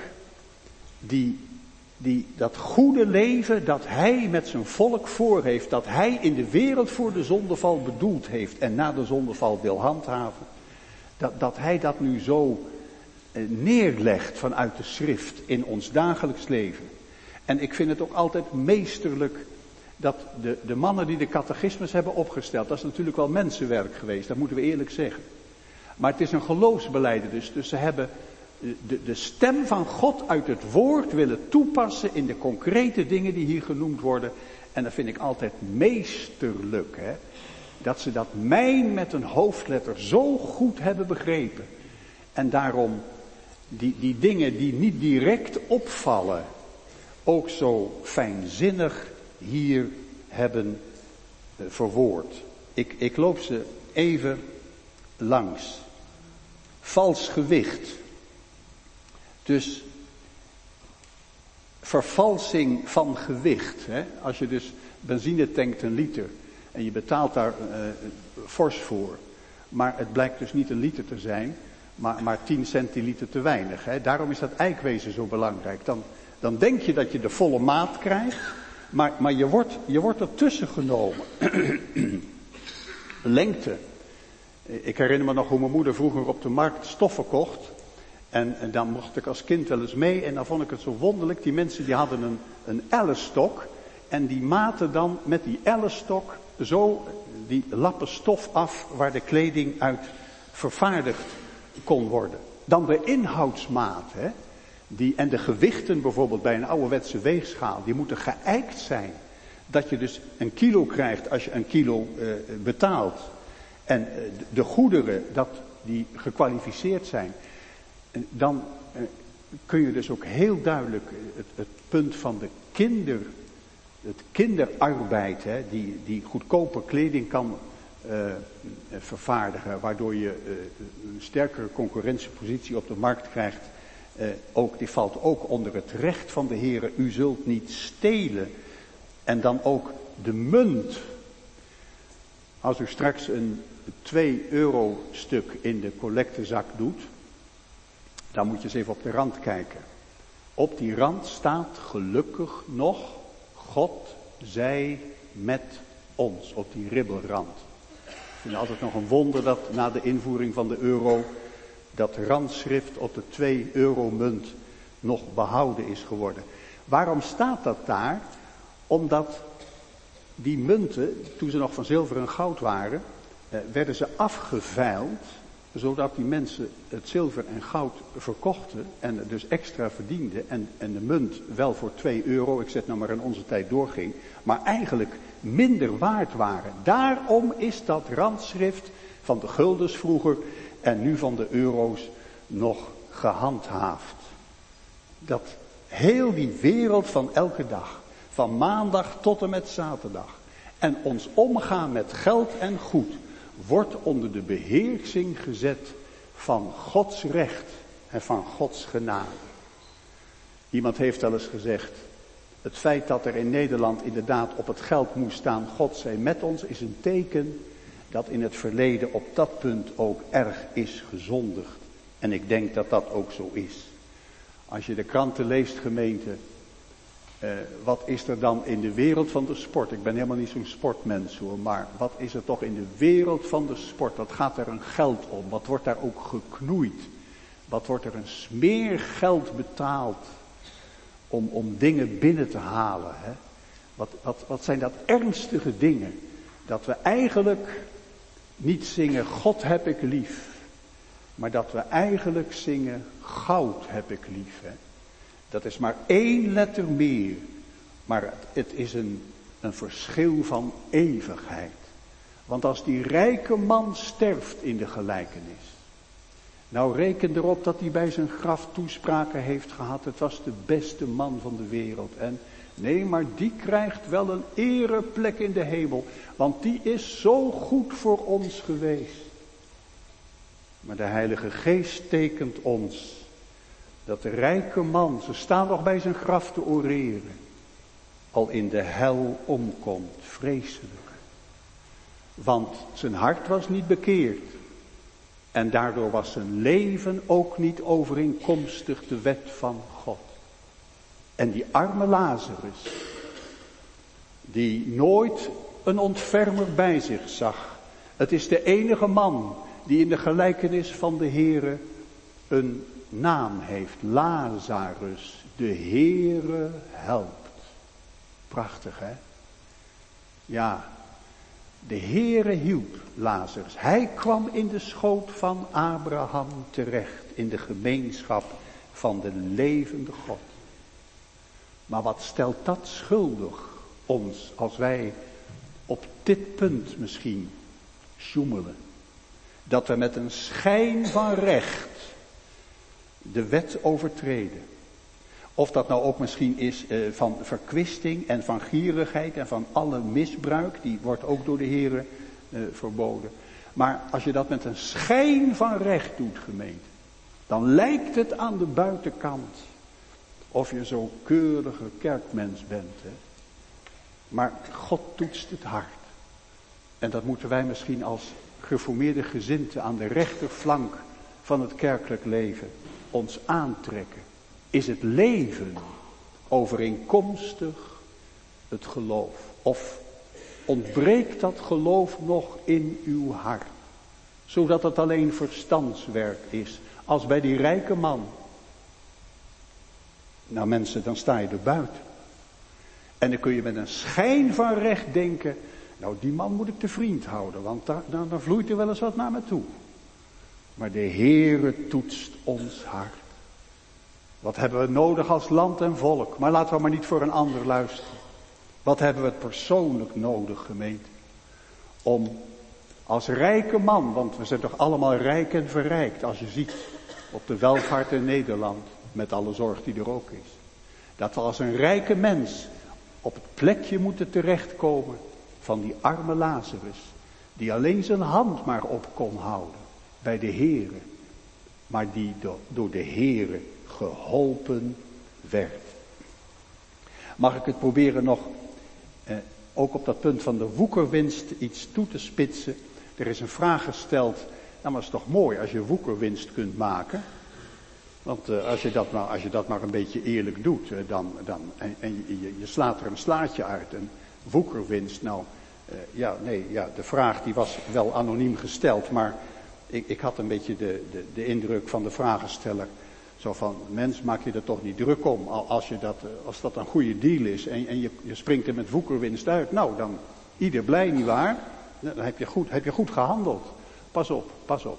dat goede leven dat hij met zijn volk voor heeft, dat hij in de wereld voor de zondeval bedoeld heeft en na de zondeval wil handhaven, dat hij dat nu zo neerlegt vanuit de schrift in ons dagelijks leven. En ik vind het ook altijd meesterlijk dat de mannen die de catechismus hebben opgesteld, dat is natuurlijk wel mensenwerk geweest, dat moeten we eerlijk zeggen. Maar het is een geloofsbelijdenis, dus ze hebben de stem van God uit het woord willen toepassen in de concrete dingen die hier genoemd worden. En dat vind ik altijd meesterlijk, hè? Dat ze dat mijn met een hoofdletter zo goed hebben begrepen. En daarom die dingen die niet direct opvallen, ook zo fijnzinnig hier hebben verwoord. Ik loop ze even langs. Vals gewicht. Dus vervalsing van gewicht. Hè? Als je dus benzine tankt 1 liter en je betaalt daar fors voor. Maar het blijkt dus niet 1 liter te zijn, maar 10 centiliter te weinig. Hè? Daarom is dat eikwezen zo belangrijk. Dan denk je dat je de volle maat krijgt, maar je wordt ertussen genomen. Lengte. Ik herinner me nog hoe mijn moeder vroeger op de markt stoffen kocht. En dan mocht ik als kind wel eens mee en dan vond ik het zo wonderlijk. Die mensen die hadden een ellenstok en die maten dan met die ellenstok zo die lappen stof af waar de kleding uit vervaardigd kon worden. Dan de inhoudsmaat, hè? En de gewichten bijvoorbeeld bij een ouderwetse weegschaal, die moeten geëikt zijn. Dat je dus 1 kilo krijgt als je 1 kilo betaalt. En de goederen die gekwalificeerd zijn. Dan kun je dus ook heel duidelijk het punt van het kinderarbeid, hè, die goedkope kleding kan vervaardigen, waardoor je een sterkere concurrentiepositie op de markt krijgt. Die valt ook onder het recht van de Heere, u zult niet stelen. En dan ook de munt. Als u straks een 2 € stuk in de collectezak doet, dan moet je eens even op de rand kijken. Op die rand staat gelukkig nog, God zij met ons, op die ribbelrand. Ik vind het altijd nog een wonder dat na de invoering van de euro, dat randschrift op de 2 € munt nog behouden is geworden. Waarom staat dat daar? Omdat die munten, toen ze nog van zilver en goud waren, werden ze afgeveild, zodat die mensen het zilver en goud verkochten en er dus extra verdienden en de munt wel voor 2 €, ik zet nou maar in onze tijd doorging, maar eigenlijk minder waard waren. Daarom is dat randschrift van de guldens vroeger en nu van de euro's nog gehandhaafd. Dat heel die wereld van elke dag, van maandag tot en met zaterdag, en ons omgaan met geld en goed, wordt onder de beheersing gezet van Gods recht en van Gods genade. Iemand heeft wel eens gezegd, het feit dat er in Nederland inderdaad op het geld moest staan, God zij met ons, is een teken dat in het verleden op dat punt ook erg is gezondigd. En ik denk dat dat ook zo is. Als je de kranten leest, gemeente, wat is er dan in de wereld van de sport? Ik ben helemaal niet zo'n sportmens hoor, maar wat is er toch in de wereld van de sport? Wat gaat er een geld om? Wat wordt daar ook geknoeid? Wat wordt er een smeergeld betaald om dingen binnen te halen? Hè? Wat zijn dat ernstige dingen? Dat we eigenlijk niet zingen, God heb ik lief. Maar dat we eigenlijk zingen, goud heb ik lief. Hè? Dat is maar 1 letter meer. Maar het is een verschil van eeuwigheid. Want als die rijke man sterft in de gelijkenis. Nou reken erop dat hij bij zijn graf toespraken heeft gehad. Het was de beste man van de wereld. En nee, maar die krijgt wel een ereplek in de hemel. Want die is zo goed voor ons geweest. Maar de Heilige Geest tekent ons dat de rijke man, ze staan nog bij zijn graf te oreren, al in de hel omkomt, vreselijk. Want zijn hart was niet bekeerd. En daardoor was zijn leven ook niet overeenkomstig de wet van God. En die arme Lazarus, die nooit een ontfermer bij zich zag. Het is de enige man die in de gelijkenis van de Heere een naam heeft. Lazarus, de Heere helpt. Prachtig, hè? Ja, de Heere hielp Lazarus. Hij kwam in de schoot van Abraham terecht, in de gemeenschap van de levende God. Maar wat stelt dat schuldig ons als wij op dit punt misschien sjoemelen? Dat we met een schijn van recht de wet overtreden. Of dat nou ook misschien is van verkwisting en van gierigheid en van alle misbruik. Die wordt ook door de Heere verboden. Maar als je dat met een schijn van recht doet, gemeente. Dan lijkt het aan de buitenkant of je zo'n keurige kerkmens bent. Hè? Maar God toetst het hart. En dat moeten wij misschien als geformeerde gezinten aan de rechterflank van het kerkelijk leven ons aantrekken. Is het leven overeenkomstig het geloof? Of ontbreekt dat geloof nog in uw hart? Zodat het alleen verstandswerk is. Als bij die rijke man. Nou mensen, dan sta je er buiten. En dan kun je met een schijn van recht denken. Nou, die man moet ik te vriend houden. Want dan vloeit er wel eens wat naar me toe. Maar de Heere toetst ons hart. Wat hebben we nodig als land en volk? Maar laten we maar niet voor een ander luisteren. Wat hebben we persoonlijk nodig, gemeente? Om als rijke man, want we zijn toch allemaal rijk en verrijkt. Als je ziet op de welvaart in Nederland, met alle zorg die er ook is. Dat we als een rijke mens op het plekje moeten terechtkomen van die arme Lazarus. Die alleen zijn hand maar op kon houden bij de Heere. Maar die door de Heere geholpen werd. Mag ik het proberen nog, ook op dat punt van de woekerwinst iets toe te spitsen. Er is een vraag gesteld, nou maar het is toch mooi als je woekerwinst kunt maken. Want als je dat maar een beetje eerlijk doet, en je slaat er een slaatje uit, een woekerwinst. Nou, de vraag die was wel anoniem gesteld, maar ik had een beetje de indruk van de vragensteller. Zo van, mens, maak je er toch niet druk om als dat een goede deal is en je springt er met woekerwinst uit. Nou, dan ieder blij, nietwaar? Dan heb je goed gehandeld. Pas op.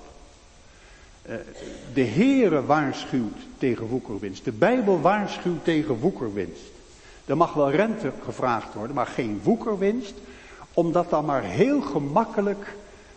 De Heere waarschuwt tegen woekerwinst. De Bijbel waarschuwt tegen woekerwinst. Er mag wel rente gevraagd worden, maar geen woekerwinst. Omdat dan maar heel gemakkelijk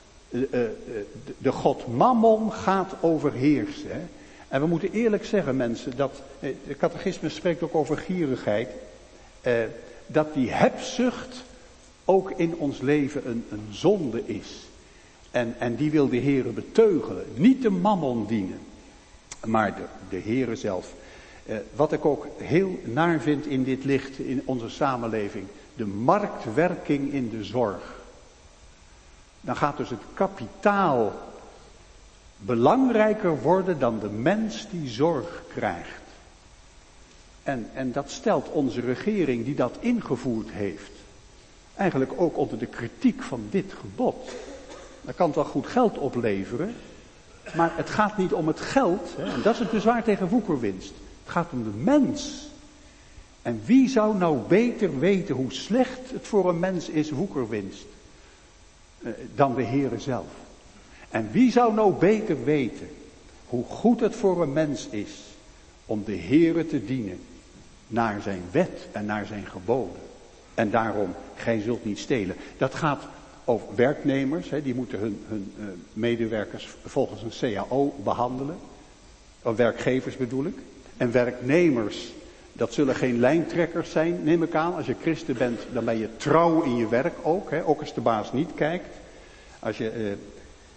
de god Mammon gaat overheersen. Hè? En we moeten eerlijk zeggen, mensen, dat de catechisme spreekt ook over gierigheid. Dat die hebzucht ook in ons leven een zonde is. En die wil de Heere beteugelen. Niet de Mammon dienen, maar de Heere zelf. Wat ik ook heel naar vind in dit licht in onze samenleving. De marktwerking in de zorg. Dan gaat dus het kapitaal belangrijker worden dan de mens die zorg krijgt. En dat stelt onze regering die dat ingevoerd heeft. Eigenlijk ook onder de kritiek van dit gebod. Dat kan wel goed geld opleveren. Maar het gaat niet om het geld. Hè, en dat is het bezwaar tegen woekerwinst. Het gaat om de mens. En wie zou nou beter weten hoe slecht het voor een mens is, woekerwinst, dan de Heere zelf. En wie zou nou beter weten hoe goed het voor een mens is om de Heere te dienen naar zijn wet en naar zijn geboden. En daarom, gij zult niet stelen. Dat gaat over werknemers, hè, die moeten hun medewerkers volgens een CAO behandelen. Werkgevers bedoel ik. En werknemers, dat zullen geen lijntrekkers zijn, neem ik aan. Als je christen bent, dan ben je trouw in je werk ook. Hè, ook als de baas niet kijkt. Als je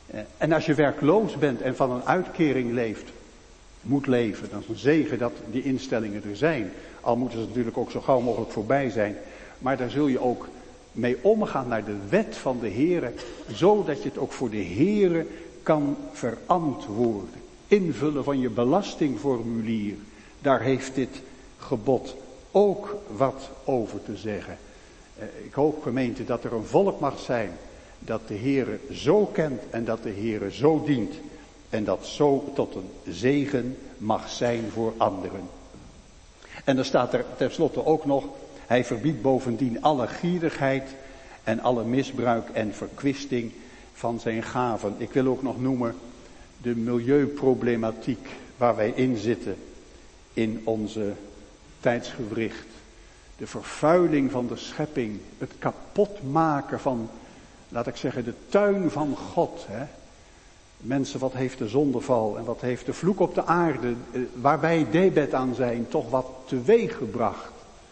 En als je werkloos bent en van een uitkering moet leven, dan is een zegen dat die instellingen er zijn. Al moeten ze natuurlijk ook zo gauw mogelijk voorbij zijn. Maar daar zul je ook mee omgaan naar de wet van de Heere, zodat je het ook voor de Heere kan verantwoorden. Invullen van je belastingformulier, daar heeft dit gebod ook wat over te zeggen. Ik hoop, gemeente, dat er een volk mag zijn dat de Heere zo kent en dat de Heere zo dient. En dat zo tot een zegen mag zijn voor anderen. En dan staat er tenslotte ook nog, hij verbiedt bovendien alle gierigheid en alle misbruik en verkwisting van zijn gaven. Ik wil ook nog noemen de milieuproblematiek waar wij in zitten in onze tijdsgewricht. De vervuiling van de schepping, het kapotmaken van, laat ik zeggen, de tuin van God. Hè? Mensen, wat heeft de zondeval en wat heeft de vloek op de aarde, waar wij debet aan zijn, toch wat teweeg gebracht.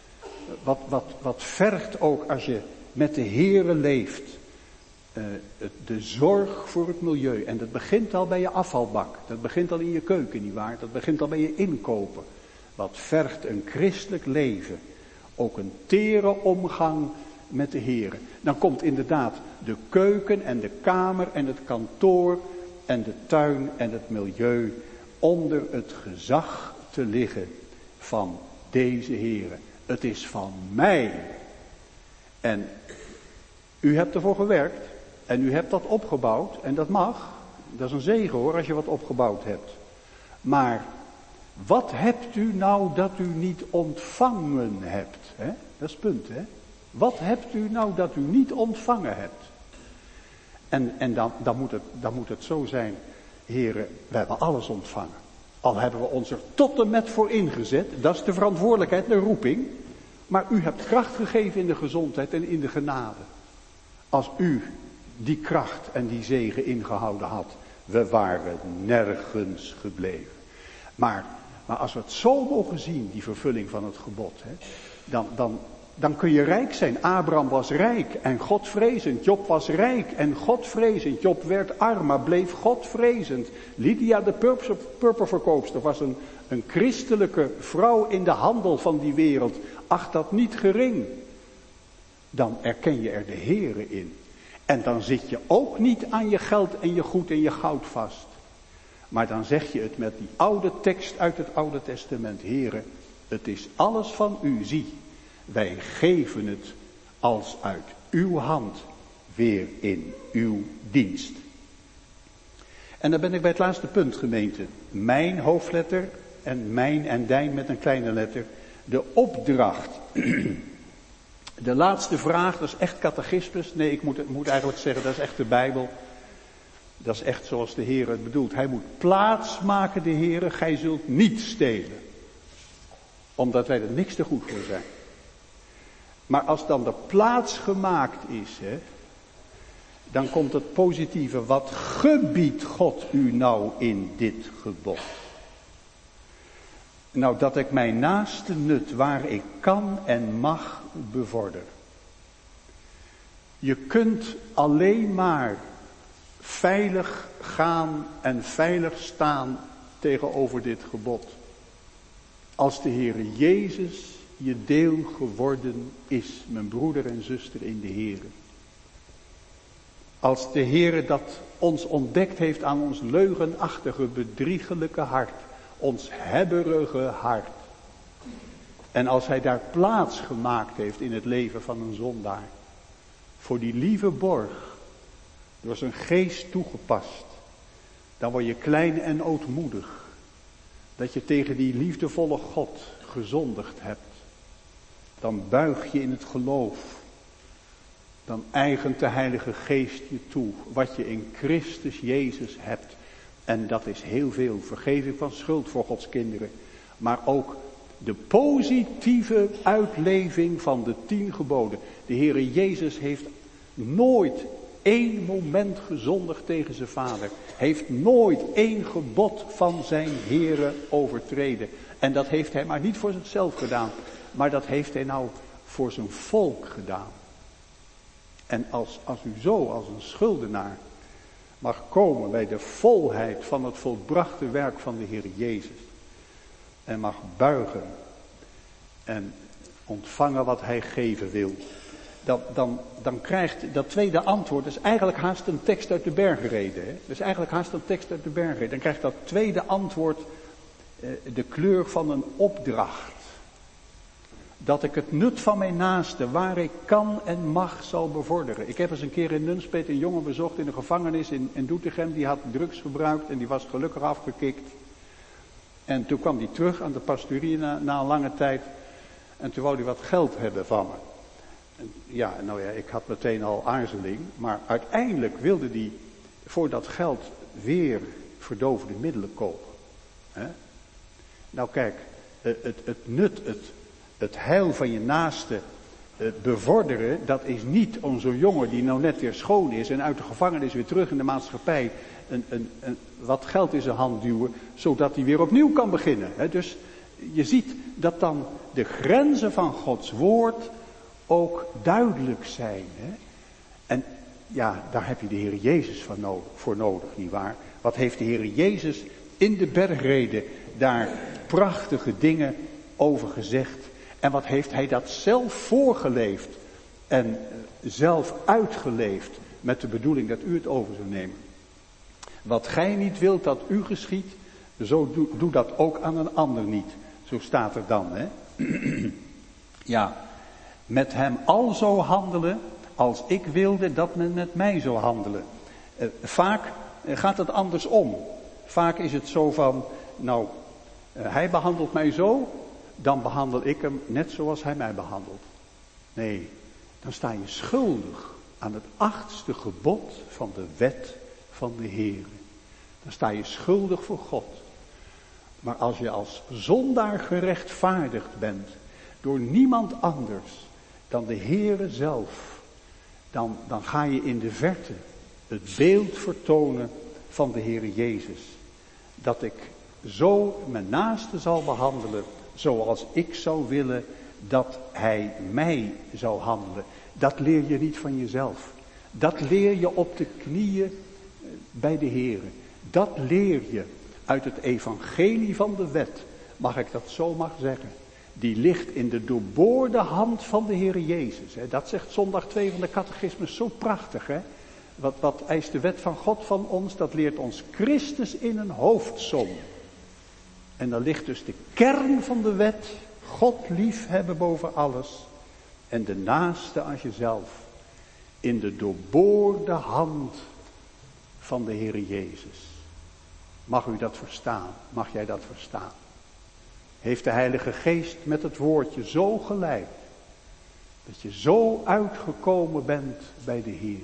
Wat vergt ook als je met de Heere leeft. De zorg voor het milieu. En dat begint al bij je afvalbak. Dat begint al in je keuken, nietwaar? Dat begint al bij je inkopen. Wat vergt een christelijk leven. Ook een tere omgang met de Heere. Dan komt inderdaad de keuken en de kamer en het kantoor en de tuin en het milieu onder het gezag te liggen van deze Heere. Het is van mij. En u hebt ervoor gewerkt. En u hebt dat opgebouwd. En dat mag. Dat is een zegen hoor, als je wat opgebouwd hebt. Maar wat hebt u nou dat u niet ontvangen hebt? Hè? Dat is het punt, hè? Wat hebt u nou dat u niet ontvangen hebt? En dan moet het zo zijn. Heren, we hebben alles ontvangen. Al hebben we ons er tot en met voor ingezet. Dat is de verantwoordelijkheid, de roeping. Maar u hebt kracht gegeven in de gezondheid en in de genade. Als u die kracht en die zegen ingehouden had, we waren nergens gebleven. Maar als we het zo mogen zien, die vervulling van het gebod, hè, dan kun je rijk zijn. Abraham was rijk en Godvrezend. Job was rijk en Godvrezend. Job werd arm, maar bleef Godvrezend. Lydia de purperverkoopster was een christelijke vrouw in de handel van die wereld. Acht dat niet gering. Dan erken je er de Heere in. En dan zit je ook niet aan je geld en je goed en je goud vast. Maar dan zeg je het met die oude tekst uit het Oude Testament. Heere, het is alles van u, zie. Wij geven het als uit uw hand weer in uw dienst. En dan ben ik bij het laatste punt, gemeente. Mijn hoofdletter en mijn en dijn met een kleine letter. De opdracht. De laatste vraag, dat is echt catechismus. Nee, ik moet eigenlijk zeggen, dat is echt de Bijbel. Dat is echt zoals de Heer het bedoelt. Hij moet plaats maken, de Heer, gij zult niet stelen. Omdat wij er niks te goed voor zijn. Maar als dan de plaats gemaakt is, hè, dan komt het positieve. Wat gebiedt God u nou in dit gebod? Nou, dat ik mijn naaste nut waar ik kan en mag bevorder. Je kunt alleen maar veilig gaan en veilig staan tegenover dit gebod. Als de Heere Jezus je deel geworden is, mijn broeder en zuster in de Heere. Als de Heere dat ons ontdekt heeft aan ons leugenachtige, bedriegelijke hart. Ons hebberige hart. En als hij daar plaats gemaakt heeft in het leven van een zondaar. Voor die lieve borg. Door zijn geest toegepast. Dan word je klein en ootmoedig. Dat je tegen die liefdevolle God gezondigd hebt. Dan buig je in het geloof. Dan eigent de Heilige Geest je toe. Wat je in Christus Jezus hebt. En dat is heel veel. Vergeving van schuld voor Gods kinderen. Maar ook de positieve uitleving van de 10 geboden. De Heere Jezus heeft nooit 1 moment gezondigd tegen zijn Vader. Heeft nooit 1 gebod van zijn Heere overtreden. En dat heeft hij maar niet voor zichzelf gedaan. Maar dat heeft hij nou voor zijn volk gedaan. En als u zo als een schuldenaar mag komen bij de volheid van het volbrachte werk van de Heer Jezus. En mag buigen en ontvangen wat hij geven wil. Dan krijgt dat tweede antwoord, dat is eigenlijk haast een tekst uit de Bergrede. Hè? Dat is eigenlijk haast een tekst uit de Bergrede. Dan krijgt dat tweede antwoord de kleur van een opdracht. Dat ik het nut van mijn naaste, waar ik kan en mag, zal bevorderen. Ik heb eens een keer in Nunspeet een jongen bezocht in de gevangenis in Doetinchem. Die had drugs gebruikt en die was gelukkig afgekikt. En toen kwam hij terug aan de pastorie na een lange tijd. En toen wou hij wat geld hebben van me. Ja, ik had meteen al aarzeling. Maar uiteindelijk wilde hij voor dat geld weer verdovende middelen kopen. Hè? Nou kijk, het nut, het heil van je naaste bevorderen, dat is niet om zo'n jongen die nou net weer schoon is en uit de gevangenis weer terug in de maatschappij wat geld in zijn hand duwen, zodat hij weer opnieuw kan beginnen. Hè? Dus je ziet dat dan de grenzen van Gods woord ook duidelijk zijn. Hè? En ja, daar heb je de Heer Jezus voor nodig, nietwaar? Wat heeft de Heer Jezus in de Bergrede daar prachtige dingen over gezegd? En wat heeft hij dat zelf voorgeleefd en zelf uitgeleefd met de bedoeling dat u het over zou nemen? Wat gij niet wilt dat u geschiet, zo doe dat ook aan een ander niet. Zo staat er dan, hè. Ja, met hem al zo handelen als ik wilde dat men met mij zou handelen. Vaak gaat het andersom. Vaak is het zo van, hij behandelt mij zo, dan behandel ik hem net zoals hij mij behandelt. Nee, dan sta je schuldig aan het 8e gebod van de wet van de Heer. Dan sta je schuldig voor God. Maar als je als zondaar gerechtvaardigd bent door niemand anders dan de Heere zelf, dan ga je in de verte het beeld vertonen van de Heere Jezus. Dat ik zo mijn naaste zal behandelen zoals ik zou willen dat hij mij zou handelen. Dat leer je niet van jezelf. Dat leer je op de knieën bij de Heere. Dat leer je uit het evangelie van de wet, mag ik dat zo zeggen. Die ligt in de doorboorde hand van de Heere Jezus. Hè. Dat zegt zondag 2 van de catechismus zo prachtig. Hè. Wat eist de wet van God van ons? Dat leert ons Christus in een hoofdsom. En dan ligt dus de kern van de wet. God liefhebben boven alles. En de naaste als jezelf. In de doorboorde hand van de Heere Jezus. Mag u dat verstaan? Mag jij dat verstaan? Heeft de Heilige Geest met het woordje zo geleid. Dat je zo uitgekomen bent bij de Heer.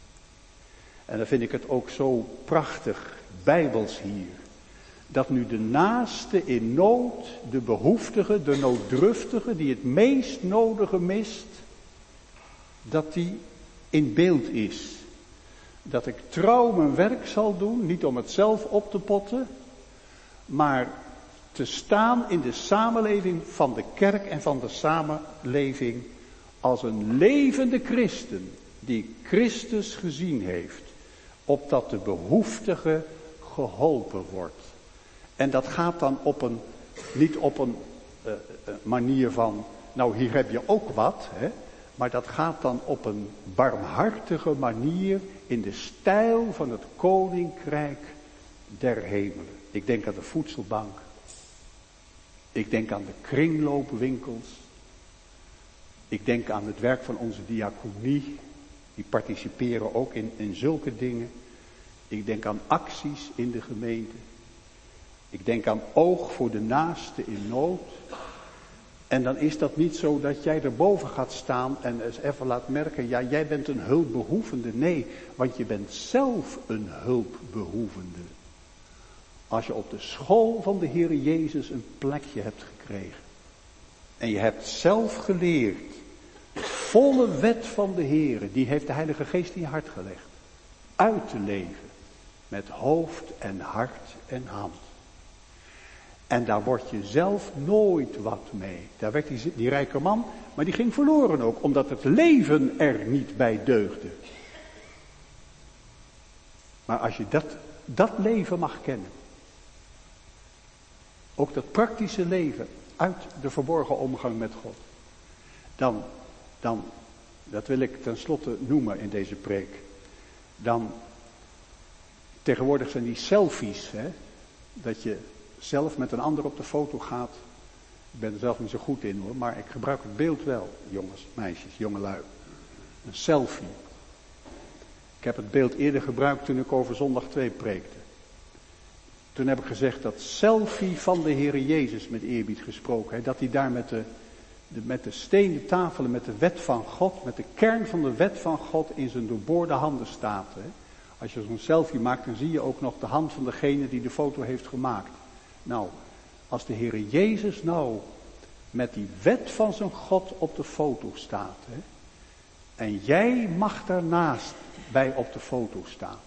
En dan vind ik het ook zo prachtig bijbels hier. Dat nu de naaste in nood, de behoeftige, de nooddruftige, die het meest nodige mist, dat die in beeld is. Dat ik trouw mijn werk zal doen, niet om het zelf op te potten, maar te staan in de samenleving van de kerk en van de samenleving als een levende christen die Christus gezien heeft, opdat de behoeftige geholpen wordt. En dat gaat dan niet op een manier van, hier heb je ook wat, hè, maar dat gaat dan op een barmhartige manier in de stijl van het koninkrijk der hemelen. Ik denk aan de voedselbank. Ik denk aan de kringloopwinkels. Ik denk aan het werk van onze diaconie. Die participeren ook in zulke dingen. Ik denk aan acties in de gemeente. Ik denk aan oog voor de naaste in nood. En dan is dat niet zo dat jij erboven gaat staan en eens even laat merken, ja, jij bent een hulpbehoevende. Nee, want je bent zelf een hulpbehoevende. Als je op de school van de Heere Jezus een plekje hebt gekregen. En je hebt zelf geleerd. De volle wet van de Heere, die heeft de Heilige Geest in je hart gelegd. Uit te leven. Met hoofd en hart en hand. En daar word je zelf nooit wat mee. Daar werd die rijke man, maar die ging verloren ook. Omdat het leven er niet bij deugde. Maar als je dat leven mag kennen, ook dat praktische leven uit de verborgen omgang met God, dan, dat wil ik tenslotte noemen in deze preek, dan, tegenwoordig zijn die selfies, hè, dat je zelf met een ander op de foto gaat. Ik ben er zelf niet zo goed in hoor, maar ik gebruik het beeld wel, jongens, meisjes, jongelui. Een selfie. Ik heb het beeld eerder gebruikt toen ik over zondag 2 preekte. Toen heb ik gezegd dat selfie van de Heere Jezus, met eerbied gesproken, hè, dat hij daar met de stenen tafelen, met de wet van God, met de kern van de wet van God in zijn doorboorde handen staat. Hè. Als je zo'n selfie maakt, dan zie je ook nog de hand van degene die de foto heeft gemaakt. Nou, als de Heere Jezus nou met die wet van zijn God op de foto staat, hè, en jij mag daarnaast bij op de foto staan,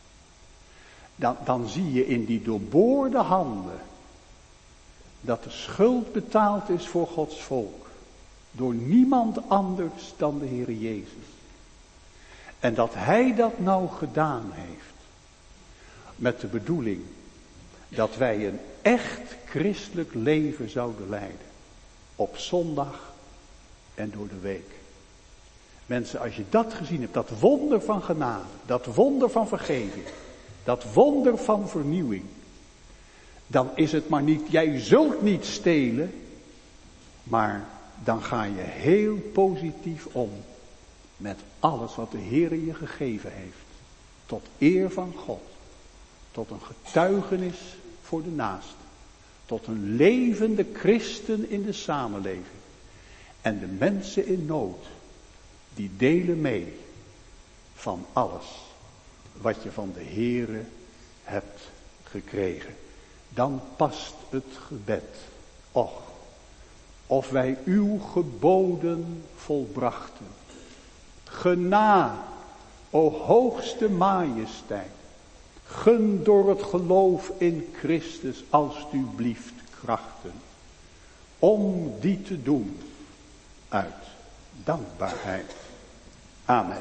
dan zie je in die doorboorde handen dat de schuld betaald is voor Gods volk. Door niemand anders dan de Heere Jezus. En dat hij dat nou gedaan heeft. Met de bedoeling dat wij een echt christelijk leven zouden leiden. Op zondag en door de week. Mensen, als je dat gezien hebt, dat wonder van genade, dat wonder van vergeving, dat wonder van vernieuwing, dan is het maar niet, jij zult niet stelen, maar dan ga je heel positief om met alles wat de Heer je gegeven heeft. Tot eer van God, tot een getuigenis voor de naaste, tot een levende christen in de samenleving. En de mensen in nood, die delen mee van alles wat je van de Heere hebt gekregen. Dan past het gebed. Och, of wij uw geboden volbrachten. Gena, o hoogste majesteit. Gun door het geloof in Christus alstublieft krachten. Om die te doen uit dankbaarheid. Amen.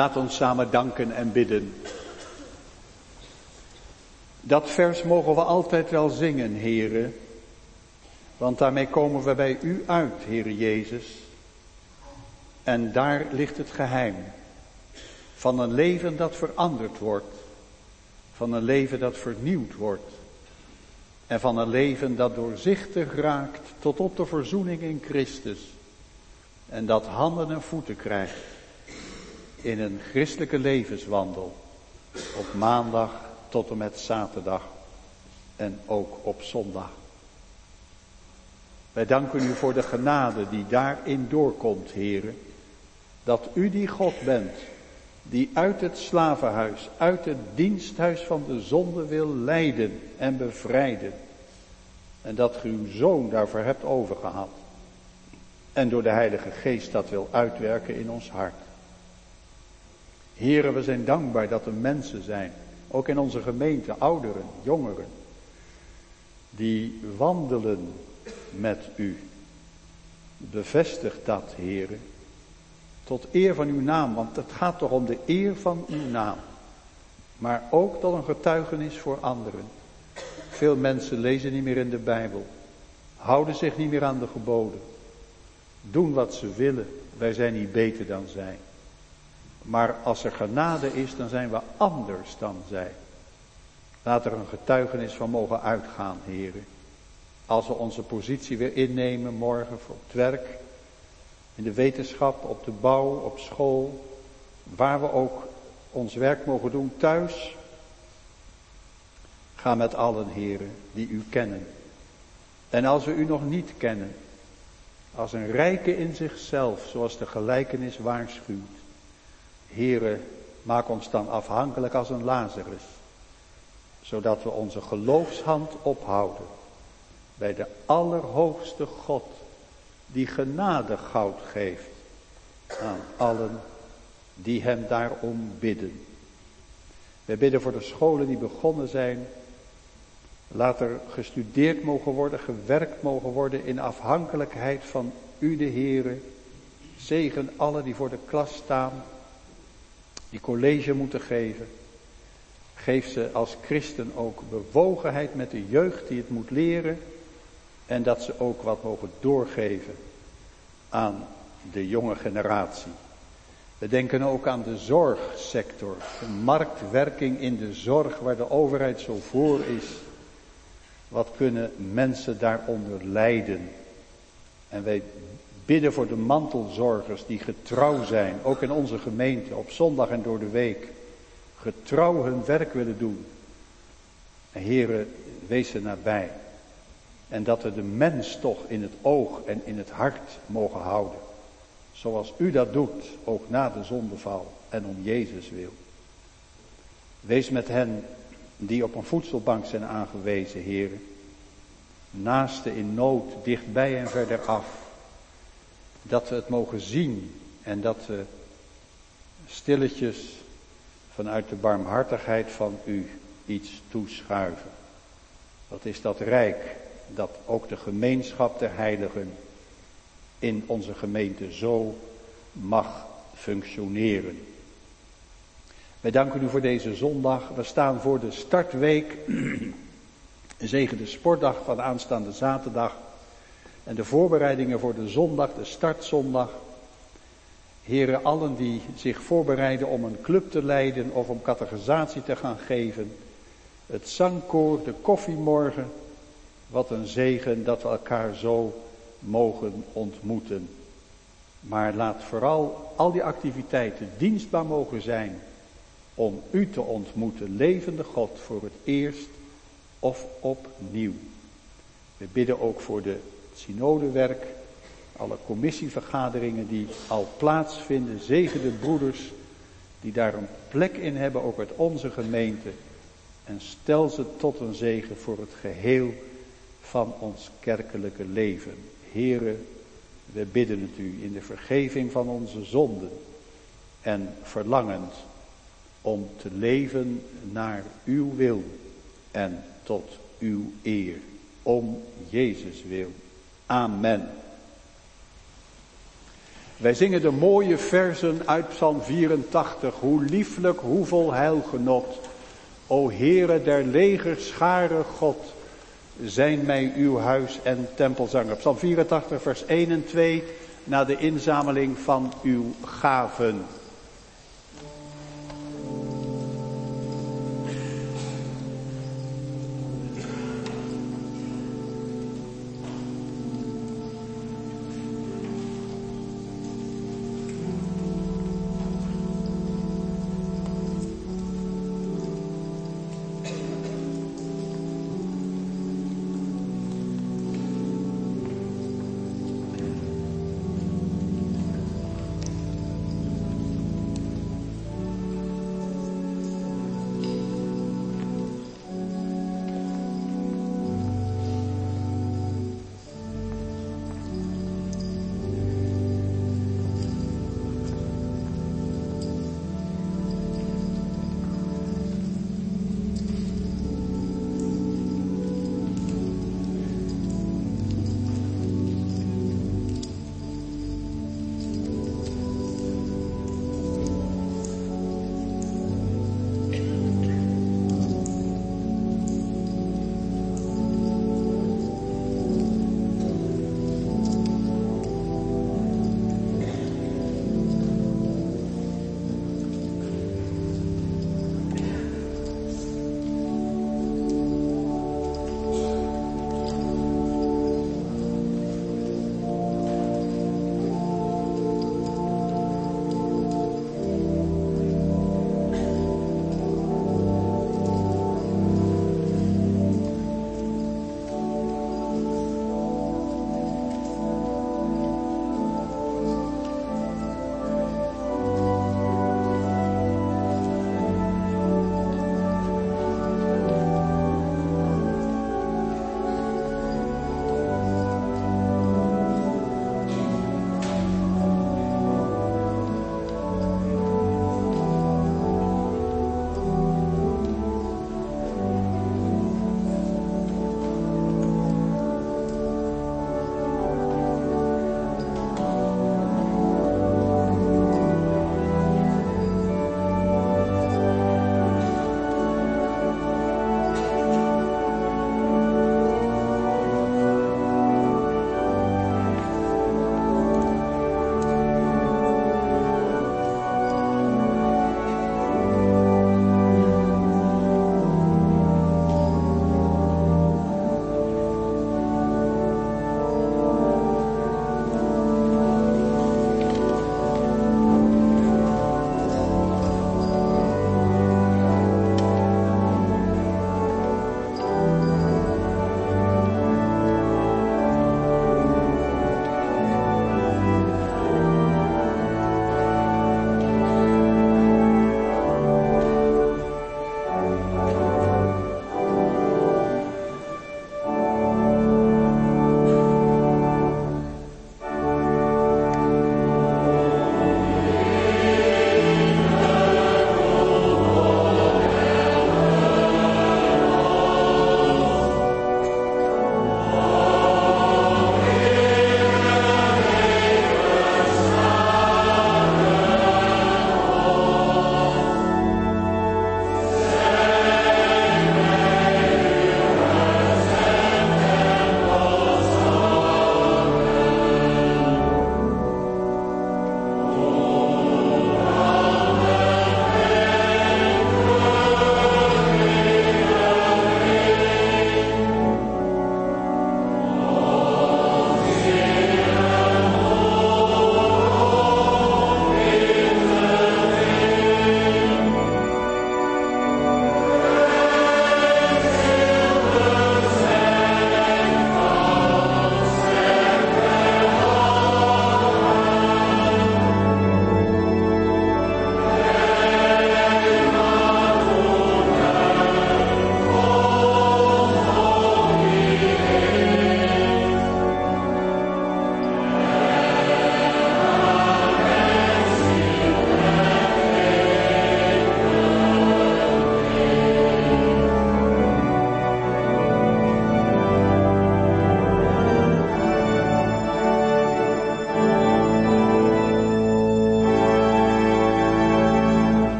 Laat ons samen danken en bidden. Dat vers mogen we altijd wel zingen, Heere. Want daarmee komen we bij u uit, Heere Jezus. En daar ligt het geheim. Van een leven dat veranderd wordt. Van een leven dat vernieuwd wordt. En van een leven dat doorzichtig raakt tot op de verzoening in Christus. En dat handen en voeten krijgt in een christelijke levenswandel. Op maandag tot en met zaterdag en ook op zondag. Wij danken u voor de genade die daarin doorkomt, Heere. Dat u die God bent, die uit het slavenhuis, uit het diensthuis van de zonde wil leiden en bevrijden. En dat u uw Zoon daarvoor hebt overgehaald. En door de Heilige Geest dat wil uitwerken in ons hart. Heere, we zijn dankbaar dat er mensen zijn, ook in onze gemeente, ouderen, jongeren, die wandelen met u. Bevestig dat, Heere, tot eer van uw naam, want het gaat toch om de eer van uw naam. Maar ook tot een getuigenis voor anderen. Veel mensen lezen niet meer in de Bijbel, houden zich niet meer aan de geboden, doen wat ze willen, wij zijn niet beter dan zij. Maar als er genade is, dan zijn we anders dan zij. Laat er een getuigenis van mogen uitgaan, heren. Als we onze positie weer innemen morgen op het werk, in de wetenschap, op de bouw, op school, waar we ook ons werk mogen doen, thuis. Ga met allen, heren, die u kennen. En als we u nog niet kennen, als een rijke in zichzelf, zoals de gelijkenis waarschuwt. Heere, maak ons dan afhankelijk als een Lazarus, zodat we onze geloofshand ophouden bij de allerhoogste God, die genadegoud geeft aan allen die hem daarom bidden. Wij bidden voor de scholen die begonnen zijn. Laat er gestudeerd mogen worden, gewerkt mogen worden in afhankelijkheid van u de Heere. Zegen allen die voor de klas staan, die college moeten geven. Geef ze als christen ook bewogenheid met de jeugd die het moet leren. En dat ze ook wat mogen doorgeven aan de jonge generatie. We denken ook aan de zorgsector. De marktwerking in de zorg waar de overheid zo voor is. Wat kunnen mensen daaronder lijden? En wij bidden voor de mantelzorgers die getrouw zijn. Ook in onze gemeente op zondag en door de week. Getrouw hun werk willen doen. En Heere, wees er nabij. En dat we de mens toch in het oog en in het hart mogen houden. Zoals u dat doet, ook na de zondeval en om Jezus wil. Wees met hen die op een voedselbank zijn aangewezen, Heere. Naasten in nood, dichtbij en verder af. Dat we het mogen zien en dat we stilletjes vanuit de barmhartigheid van u iets toeschuiven. Dat is dat rijk, dat ook de gemeenschap der heiligen in onze gemeente zo mag functioneren. Wij danken u voor deze zondag. We staan voor de startweek. Zegen de sportdag van aanstaande zaterdag. En de voorbereidingen voor de zondag, de startzondag. Heren, allen die zich voorbereiden om een club te leiden of om catechisatie te gaan geven. Het zangkoor, de koffiemorgen. Wat een zegen dat we elkaar zo mogen ontmoeten. Maar laat vooral al die activiteiten dienstbaar mogen zijn om u te ontmoeten, levende God, voor het eerst of opnieuw. We bidden ook voor de synodewerk, alle commissievergaderingen die al plaatsvinden. Zegen de broeders die daar een plek in hebben, ook uit onze gemeente. En stel ze tot een zegen voor het geheel van ons kerkelijke leven. Heere, we bidden het u in de vergeving van onze zonden en verlangend om te leven naar uw wil en tot uw eer, om Jezus wil. Amen. Wij zingen de mooie versen uit Psalm 84. Hoe lieflijk, hoe vol heilgenot. O Heere der legerscharen God, zijn mij uw huis en tempelzanger. Psalm 84 vers 1 en 2, na de inzameling van uw gaven.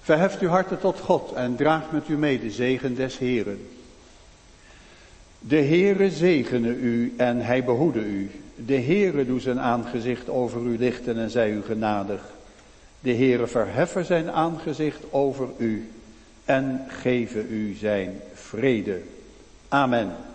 Verheft uw harten tot God en draagt met u mee de zegen des Heeren. De Heere zegene u en hij behoede u. De Heere doe zijn aangezicht over u lichten en zij u genadig. De Heere verheffen zijn aangezicht over u en geven u zijn vrede. Amen.